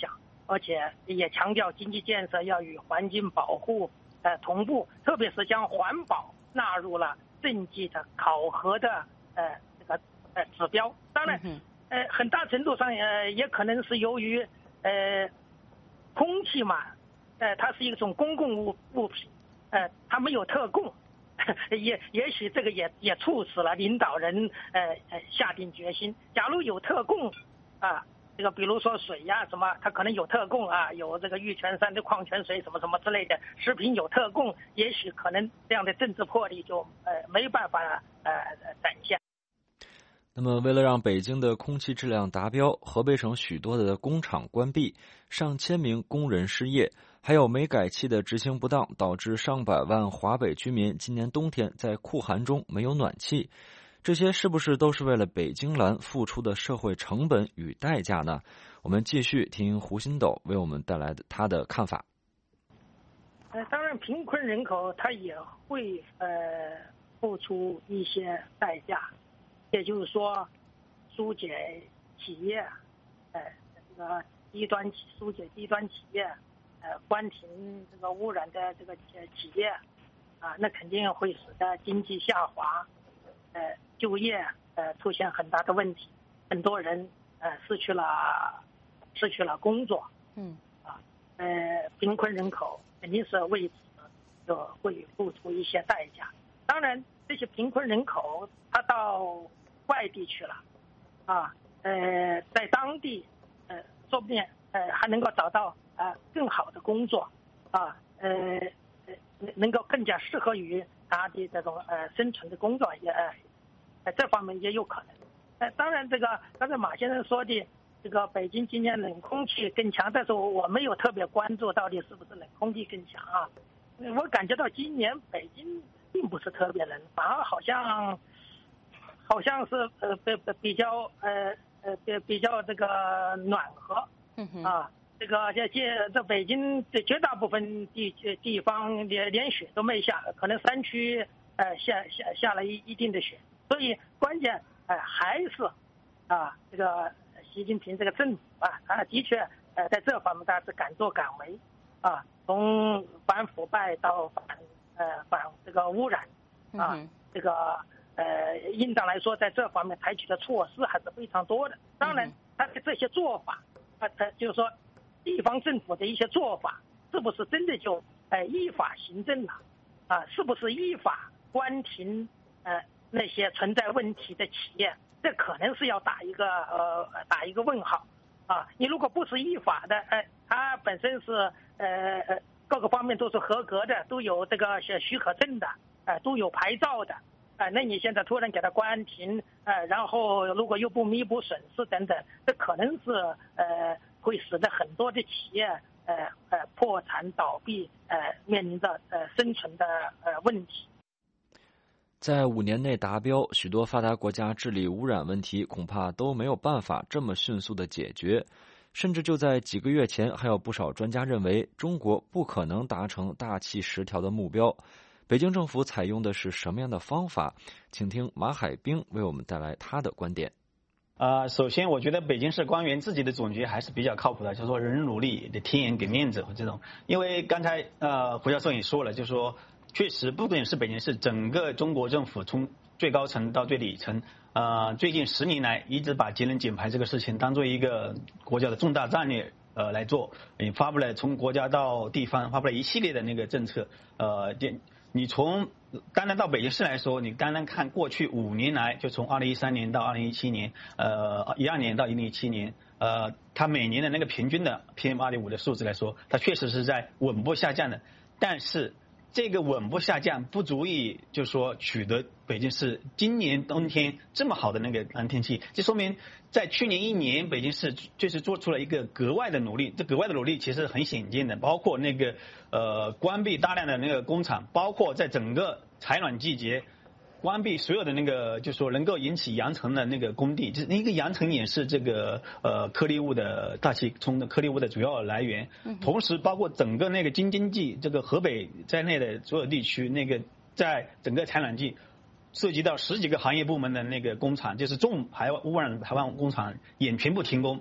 而且也强调经济建设要与环境保护呃同步，特别是将环保纳入了政绩的考核的呃这个呃指标。当然，呃很大程度上呃也可能是由于呃空气嘛，呃它是一种公共物物品，呃它没有特供。也也许这个也也促使了领导人呃呃下定决心。假如有特供啊，这个比如说水呀什么，它可能有特供啊，有这个玉泉山的矿泉水什么什么之类的食品有特供，也许可能这样的政治魄力就呃没办法呃展现。 那么，为了让北京的空气质量达标，河北省许多的工厂关闭，上千名工人失业，还有煤改气的执行不当，导致上百万华北居民今年冬天在酷寒中没有暖气。这些是不是都是为了北京蓝付出的社会成本与代价呢？我们继续听胡新斗为我们带来的他的看法。 呃，当然，贫困人口他也会呃付出一些代价。也就是说，疏解企业，呃，这个低端企疏解低端企业，呃，关停这个污染的这个企业，啊，那肯定会使得经济下滑，呃，就业呃出现很大的问题，很多人呃失去了失去了工作， 嗯， 啊，呃，贫困人口肯定是为此就会付出一些代价。当然，这些贫困人口他到外地去了，啊，呃，在当地，呃，说不定呃还能够找到啊、呃、更好的工作，啊，呃，能够更加适合于他的这种呃生存的工作，也呃这方面也有可能。呃，当然，这个刚才马先生说的这个北京今年冷空气更强，但是我没有特别关注到底是不是冷空气更强啊。我感觉到今年北京并不是特别冷，反而好像。好像是呃比比较呃呃比比较这个暖和， 嗯啊，这个这这这北京的绝大部分地地方连连雪都没下，可能山区呃下下下了一一定的雪，所以关键呃还是啊这个习近平这个政府啊，他的确呃在这方面他是敢作敢为啊，从反腐败到反呃反这个污染啊， 嗯、 这个。呃，应当来说，在这方面采取的措施还是非常多的。当然，他的这些做法，他他就是说，地方政府的一些做法，是不是真的就呃依法行政了？啊，是不是依法关停呃那些存在问题的企业？这可能是要打一个呃打一个问号啊。你如果不是依法的，呃，它本身是呃呃各个方面都是合格的，都有这个许可证的，呃，都有牌照的。啊、呃，那你现在突然给它关停，呃，然后如果又不弥补损失等等，这可能是呃会使得很多的企业呃呃破产倒闭，呃面临着呃生存的呃问题。 在五年内达标，许多发达国家治理污染问题恐怕都没有办法这么迅速的解决，甚至就在几个月前，还有不少专家认为中国不可能达成大气十条的目标。北京政府采用的是什么样的方法？请听马海兵为我们带来他的观点。 呃，首先我觉得北京市官员自己的总结还是比较靠谱的，就是说人努力的天眼给面子和这种。因为刚才呃胡教授也说了，就是说确实不仅是北京市，整个中国政府从最高层到最底层，呃，最近十年来一直把节能减排这个事情当做一个国家的重大战略。呃，来做，也发布了从国家到地方发布了一系列的那个政策。呃，你从单单到北京市来说，你单单看过去五年来，就从二零一三年到二零一七年，呃，一二年到一零一七年，呃，它每年的那个平均的 P M 二点五 的数字来说，它确实是在稳步下降的。但是这个稳步下降不足以就是说取得北京市今年冬天这么好的那个蓝天气，这说明在去年一年北京市确实做出了一个格外的努力。这格外的努力其实很显见的，包括那个呃关闭大量的那个工厂，包括在整个采暖季节关闭所有的那个就是说能够引起扬尘的那个工地，就是一个扬尘也是这个呃颗粒物的大气中的颗粒物的主要来源。同时包括整个那个京津冀这个河北在内的所有地区，那个在整个采暖季涉及到十几个行业部门的那个工厂，就是重排污染排放工厂也全部停工。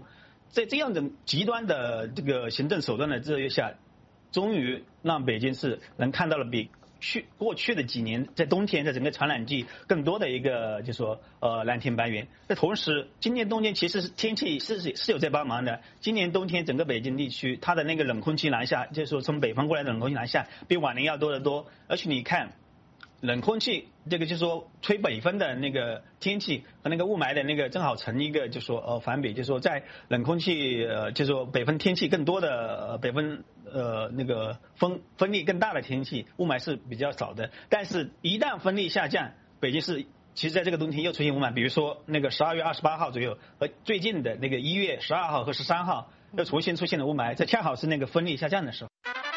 在这样的极端的这个行政手段的制约下，终于让北京市能看到了比去过去的几年在冬天在整个传染季更多的一个就是说呃蓝天白云。那同时今年冬天其实是天气是是有在帮忙的，今年冬天整个北京地区它的那个冷空气南下，就是说从北方过来的冷空气南下比往年要多得多，而且你看冷空气这个就是说吹北风的那个天气和那个雾霾的那个正好成一个就是说呃反比，就是说在冷空气呃就是说北风天气更多的呃北风呃那个风风力更大的天气，雾霾是比较少的，但是一旦风力下降，北京市其实在这个冬天又出现雾霾，比如说那个十二月二十八号左右和最近的那个一月十二号和十三号又重新出现了雾霾，这恰好是那个风力下降的时候。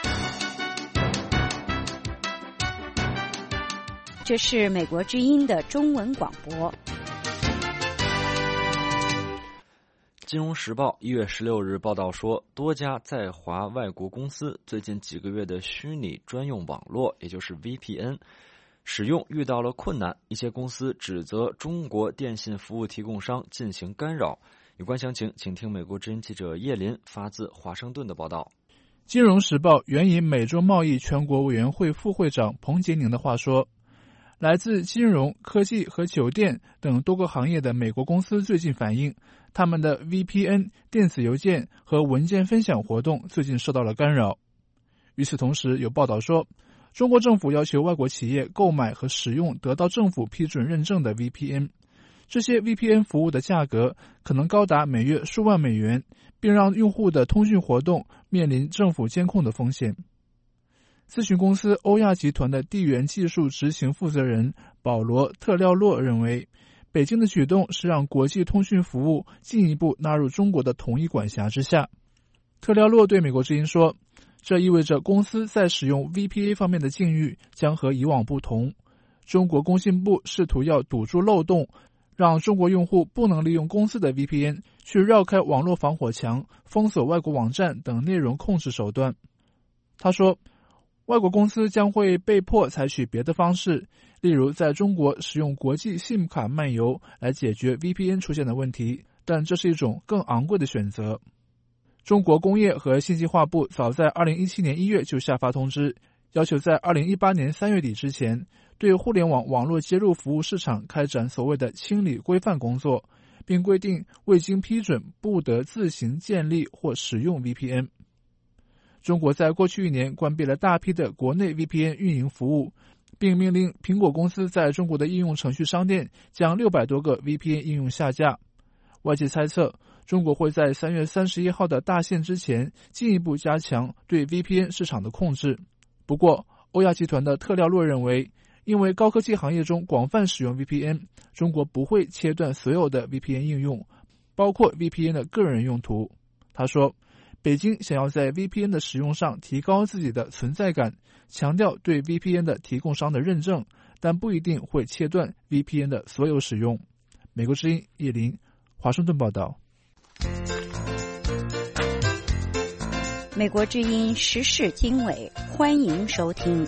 这是美国之音的中文广播。 金融时报一月十六日报道说，多家在华外国公司最近几个月的虚拟专用网络，也就是 V P N 使用遇到了困难，一些公司指责中国电信服务提供商进行干扰。有关详情，请听美国之音记者叶林发自华盛顿的报道。 金融时报援引美洲贸易全国委员会副会长彭杰宁的话说，来自金融、科技和酒店等多个行业的美国公司最近反映，他们的 V P N 电子邮件和文件分享活动最近受到了干扰。与此同时，有报道说，中国政府要求外国企业购买和使用得到政府批准认证的 V P N， 这些 V P N 服务的价格可能高达每月数万美元，并让用户的通讯活动面临政府监控的风险。咨询公司欧亚集团的地缘技术执行负责人保罗·特廖洛认为，北京的举动是让国际通讯服务进一步纳入中国的统一管辖之下。特廖洛对美国之音说，这意味着公司在使用 V P A 方面的境遇将和以往不同。中国工信部试图要堵住漏洞，让中国用户不能利用公司的 V P N 去绕开网络防火墙，封锁外国网站等内容控制手段。他说，外国公司将会被迫采取别的方式，例如在中国使用国际 SIM 卡漫游来解决 V P N 出现的问题，但这是一种更昂贵的选择。中国工业和信息化部早在二零一七年一月就下发通知，要求在二零一八年三月底之前，对互联网网络接入服务市场开展所谓的清理规范工作，并规定未经批准不得自行建立或使用 V P N。中国在过去一年关闭了大批的国内 V P N 运营服务，并命令苹果公司在中国的应用程序商店将六百多个 V P N 应用下架。外界猜测，中国会在三月三十一号的大限之前进一步加强对 V P N 市场的控制。不过，欧亚集团的特廖洛认为，因为高科技行业中广泛使用 V P N， 中国不会切断所有的 V P N 应用，包括 V P N 的个人用途。他说，北京想要在 V P N 的使用上提高自己的存在感，强调对 V P N 的提供商的认证，但不一定会切断 V P N 的所有使用。美国之音叶林，华盛顿报道。 美国之音时事经纬，欢迎收听。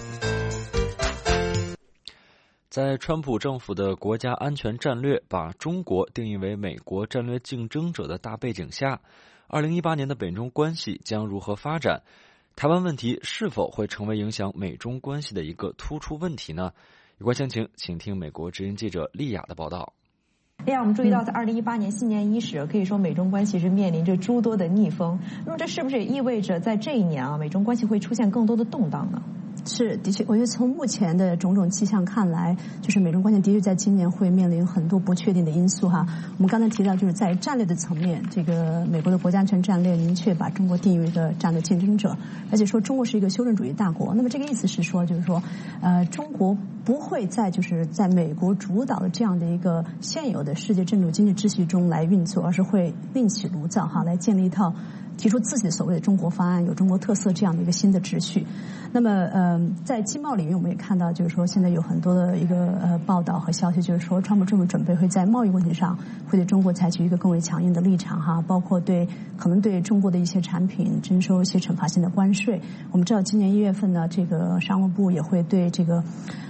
在川普政府的国家安全战略把中国定义为美国战略竞争者的大背景下，二零一八年的美中关系将如何发展？台湾问题是否会成为影响美中关系的一个突出问题呢？有关详情，请听美国之音记者丽雅的报道。 另外，我们注意到，在二零一八年新年伊始，可以说美中关系是面临着诸多的逆风。那么，这是不是也意味着在这一年啊，美中关系会出现更多的动荡呢？ 是，的确，我觉得从目前的种种迹象看来，就是美中关系的确在今年会面临很多不确定的因素哈。我们刚才提到，就是在战略的层面，这个美国的国家安全战略明确把中国定义为一个战略竞争者，而且说中国是一个修正主义大国。那么这个意思是说，就是说，呃，中国不会在就是在美国主导的这样的一个现有的世界政治经济秩序中来运作，而是会另起炉灶哈，来建立一套提出自己的所谓的中国方案，有中国特色这样的一个新的秩序。那么，呃，在经贸领域，我们也看到，就是说现在有很多的一个呃报道和消息，就是说，川普政府准备会在贸易问题上会对中国采取一个更为强硬的立场哈，包括对可能对中国的一些产品征收一些惩罚性的关税。我们知道，今年一月份呢，这个商务部也会对这个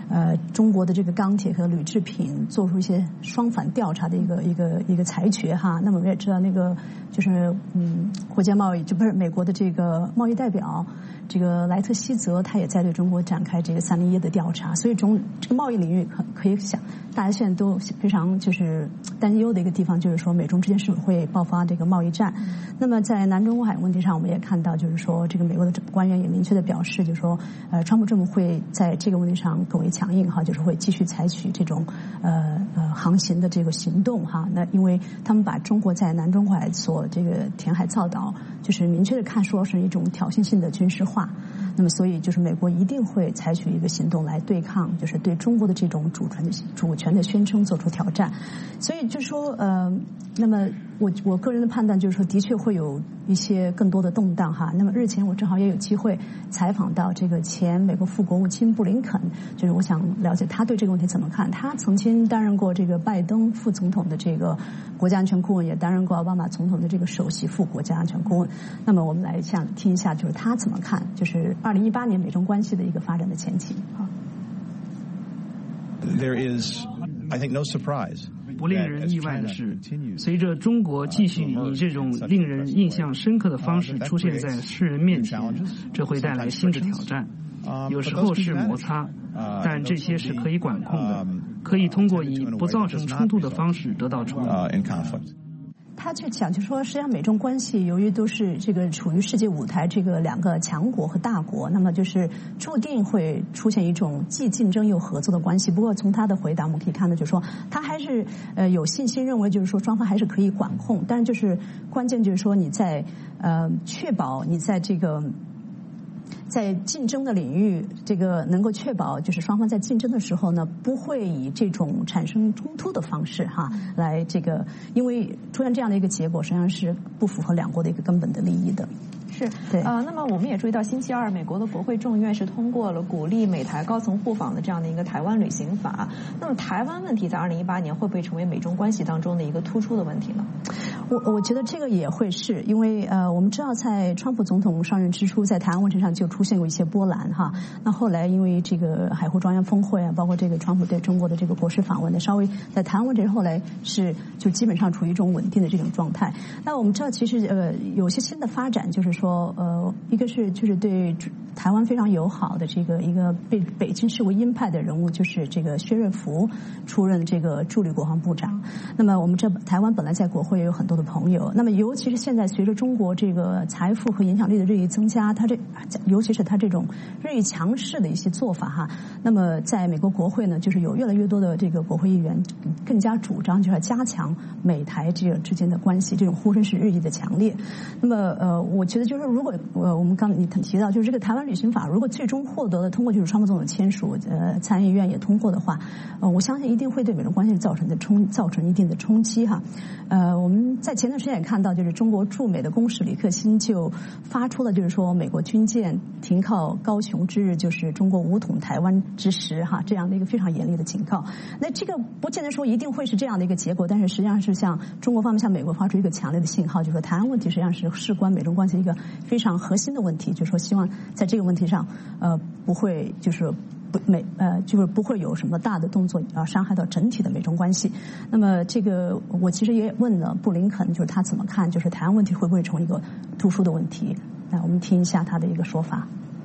呃中国的这个钢铁和铝制品做出一些双反调查的一个一个一个裁决哈。那么我们也知道那个就是嗯国家贸易就不是美国的这个贸易代表这个莱特希泽他也在对中国展开这个三零一的调查，所以中这个贸易领域可可以想大家现在都非常就是担忧的一个地方就是说美中之间是否会爆发这个贸易战。那么在南中国海问题上我们也看到就是说这个美国的官员也明确的表示就是说呃川普政府会在这个问题上更为强硬哈，就是会继续采取这种呃呃航行的这个行动哈。那因为他们把中国在南中国海所这个填海造岛就是明确的看说是一种挑衅性的军事化，那么所以就是美国一定会采取一个行动来对抗，就是对中国的这种主权的主权的宣称做出挑战。所以就是说呃那么我我个人的判断就是说的确会有一些更多的动荡哈。那么日前我正好也有机会采访到这个前美国副国务卿布林肯，就是我想了解他对这个问题怎么看。他曾经担任过这个拜登副总统的这个国家安全顾问，也担任过奥巴马总统的这个首席副国家安全顾问。那么我们来想听一下就是他怎么看就是二零一八年美中关系的一个发展的前景啊。 There is, I think, no surprise. 不令人意外的是，随着中国继续以这种令人印象深刻的方式出现在世人面前，这会带来新的挑战。有时候是摩擦，但这些是可以管控的，可以通过以不造成冲突的方式得到处理。 他去讲就说实际上美中关系由于都是这个处于世界舞台这个两个强国和大国，那么就是注定会出现一种既竞争又合作的关系。不过从他的回答我们可以看到就是说他还是呃有信心认为就是说双方还是可以管控，但是就是关键就是说你在呃确保你在这个在竞争的领域，这个能够确保就是双方在竞争的时候呢，不会以这种产生冲突的方式哈来这个，因为出现这样的一个结果，实际上是不符合两国的一个根本的利益的。 是，对，呃，那么我们也注意到，星期二，美国的国会众议院是通过了鼓励美台高层互访的这样的一个台湾旅行法。那么，台湾问题在二零一八年会不会成为美中关系当中的一个突出的问题呢？ 我我觉得这个也会是，因为呃，我们知道在川普总统上任之初，在台湾问题上就出现过一些波澜哈。那后来因为这个海湖庄园峰会啊，包括这个川普对中国的这个国事访问呢，稍微在台湾问题后来是就基本上处于一种稳定的这种状态。那我们知道，其实呃，有些新的发展，就是说。说呃，一个是就是对台湾非常友好的这个一个被北京视为鹰派的人物，就是这个薛瑞福出任这个助理国防部长。那么我们这台湾本来在国会也有很多的朋友，那么尤其是现在随着中国这个财富和影响力的日益增加，他这尤其是他这种日益强势的一些做法哈，那么在美国国会呢，就是有越来越多的这个国会议员更加主张就要加强美台这个之间的关系，这种呼声是日益的强烈。那么呃，我觉得就是如果呃我们刚你提到就是这个台湾旅行法，如果最终获得了通过，就是川普总统签署，呃参议院也通过的话，呃我相信一定会对美中关系造成的冲造成一定的冲击哈。呃我们在前段时间也看到，就是中国驻美的公使李克欣就发出了就是说美国军舰停靠高雄之日就是中国武统台湾之时哈，这样的一个非常严厉的警告。那这个不见得说一定会是这样的一个结果，但是实际上是向中国方面向美国发出一个强烈的信号，就是说台湾问题实际上是事关美中关系一个非常核心的问题，就是说希望在这个问题上呃不会就是不美呃就是不会有什么大的动作啊伤害到整体的美中关系。那么这个我其实也问了布林肯，就是他怎么看就是台湾问题会不会成为一个突出的问题。那我们听一下他的一个说法。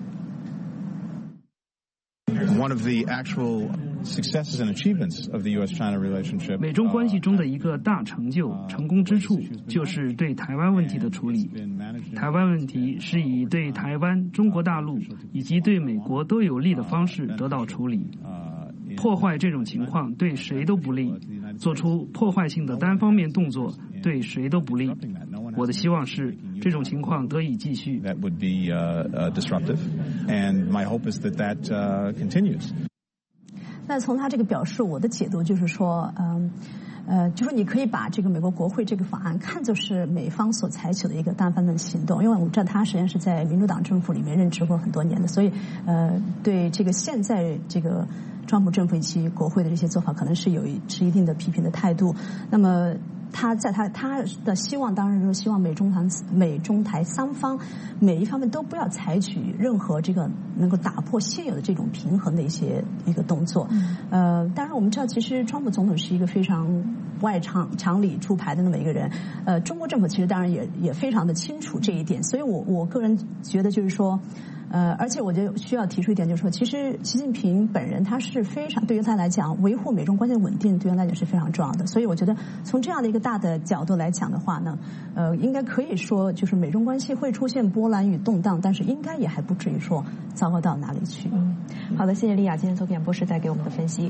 One of the actual successes and achievements of the U S China relationship. 美中关系中的一个大成就、成功之处，就是对台湾问题的处理。台湾问题是以对台湾、中国大陆以及对美国都有利的方式得到处理。破坏这种情况对谁都不利，做出破坏性的单方面动作对谁都不利。我的希望是这种情况得以继续。 That would be uh, uh, disruptive, and my hope is that that uh, continues. 那从他这个表示，我的解读就是说，嗯。呃，就说你可以把这个美国国会这个法案看作是美方所采取的一个单方面的行动，因为我们知道他实际上是在民主党政府里面任职过很多年的，所以呃，对这个现在这个川普政府以及国会的这些做法，可能是有持一定的批评的态度。那么他在他他的希望当然就是希望美中台美中台三方每一方面都不要采取任何这个能够打破现有的这种平衡的一些一个动作。嗯、呃，当然我们知道，其实川普总统是一个非常不爱常常理出牌的那么一个人。呃，中国政府其实当然也也非常的清楚这一点，所以我我个人觉得就是说。呃，而且我觉得需要提出一点，就是说，其实习近平本人他是非常对于他来讲，维护美中关系的稳定，对于他来讲是非常重要的。所以我觉得从这样的一个大的角度来讲的话呢，呃，应该可以说，就是美中关系会出现波澜与动荡，但是应该也还不至于说糟糕到哪里去。 嗯，好的，谢谢丽亚今天做演播室带给我们的分析。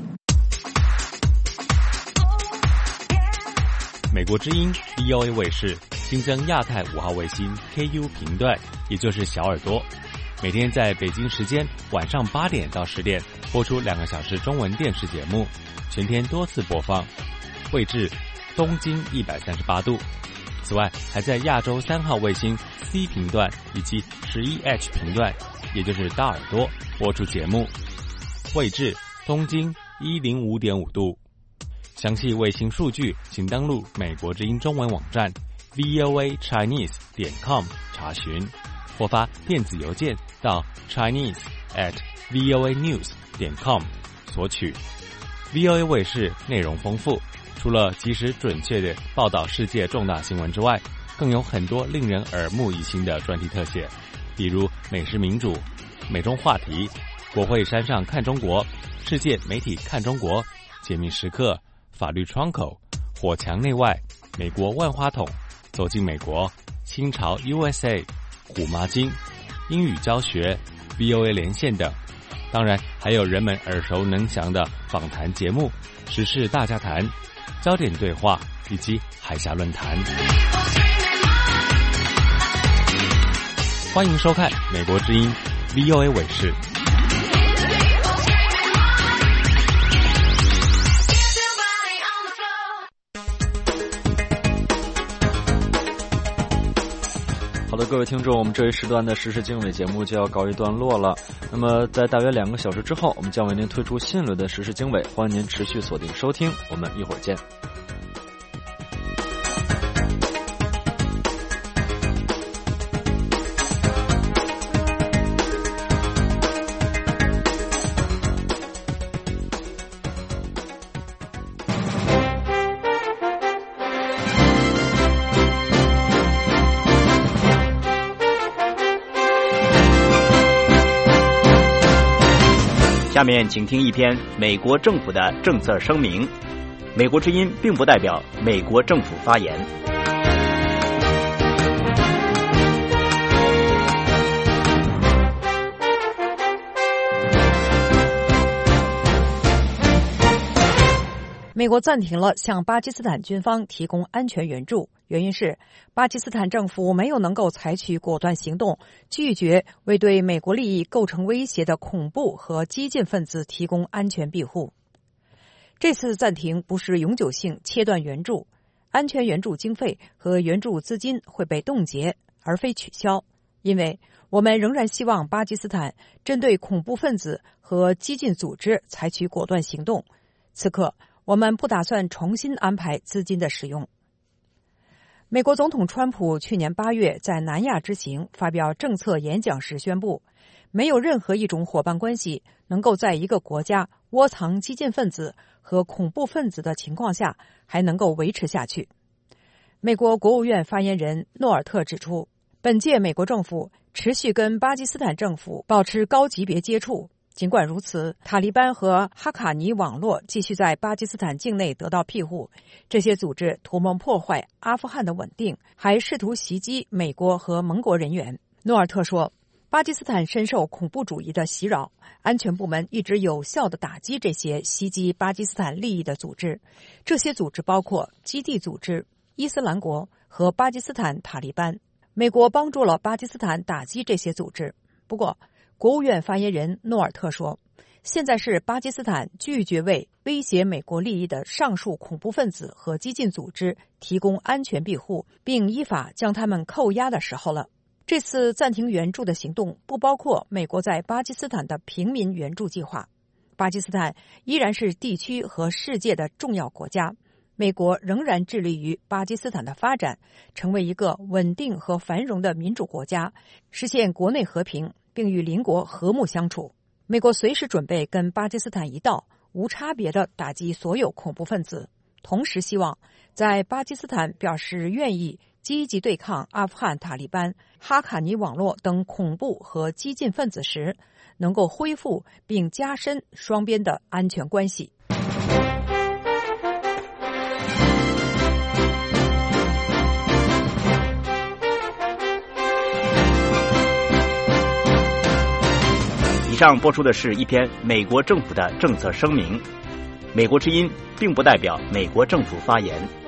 美国之音 V O A 卫视新增亚太五号卫星 K U 频段，也就是小耳朵。每天在北京时间晚上八点到十点播出两个小时中文电视节目，全天多次播放，位置东经一百三十八度。此外，还在亚洲三号卫星 C 频段以及十一 H 频段，也就是大耳朵播出节目，位置东经一零五点五度。详细卫星数据，请登录美国之音中文网站 v o a chinese 点 com 查询，或发电子邮件到 chinese at v o a news 点 com 索取。V O A 卫视内容丰富，除了及时准确地报道世界重大新闻之外，更有很多令人耳目一新的专题特写，比如美食民主、美中话题、国会山上看中国、世界媒体看中国、解密时刻、法律窗口、火墙内外、美国万花筒、走进美国、清朝 U S A、虎妈经、英语教学、V O A 连线等。当然还有人们耳熟能详的访谈节目、时事大家谈、焦点对话以及海峡论坛。欢迎收看美国之音 V O A 卫视。 好的，各位听众，我们这一时段的时事经纬节目就要告一段落了。那么在大约两个小时之后，我们将为您推出新一轮的时事经纬，欢迎您持续锁定收听，我们一会儿见。 下面请听一篇美国政府的政策声明。美国之音并不代表美国政府发言。 美国暂停了向巴基斯坦军方提供安全援助，原因是巴基斯坦政府没有能够采取果断行动，拒绝为对美国利益构成威胁的恐怖和激进分子提供安全庇护。这次暂停不是永久性切断援助，安全援助经费和援助资金会被冻结，而非取消，因为我们仍然希望巴基斯坦针对恐怖分子和激进组织采取果断行动。此刻我们不打算重新安排资金的使用。美国总统川普去年八月在南亚之行发表政策演讲时宣布，没有任何一种伙伴关系能够在一个国家窝藏激进分子和恐怖分子的情况下还能够维持下去。美国国务院发言人诺尔特指出，本届美国政府持续跟巴基斯坦政府保持高级别接触，尽管如此，塔利班和哈卡尼网络继续在巴基斯坦境内得到庇护。这些组织图谋破坏阿富汗的稳定，还试图袭击美国和盟国人员。诺尔特说，巴基斯坦深受恐怖主义的袭扰，安全部门一直有效地打击这些袭击巴基斯坦利益的组织。这些组织包括基地组织、伊斯兰国和巴基斯坦塔利班。美国帮助了巴基斯坦打击这些组织。不过，国务院发言人诺尔特说，现在是巴基斯坦拒绝为威胁美国利益的上述恐怖分子和激进组织提供安全庇护，并依法将他们扣押的时候了。这次暂停援助的行动不包括美国在巴基斯坦的平民援助计划。巴基斯坦依然是地区和世界的重要国家， 美国仍然致力于巴基斯坦的发展，成为一个稳定和繁荣的民主国家，实现国内和平，并与邻国和睦相处。美国随时准备跟巴基斯坦一道，无差别地打击所有恐怖分子，同时希望在巴基斯坦表示愿意积极对抗阿富汗塔利班、哈卡尼网络等恐怖和激进分子时，能够恢复并加深双边的安全关系。 以上播出的是一篇美国政府的政策声明。美国之音并不代表美国政府发言。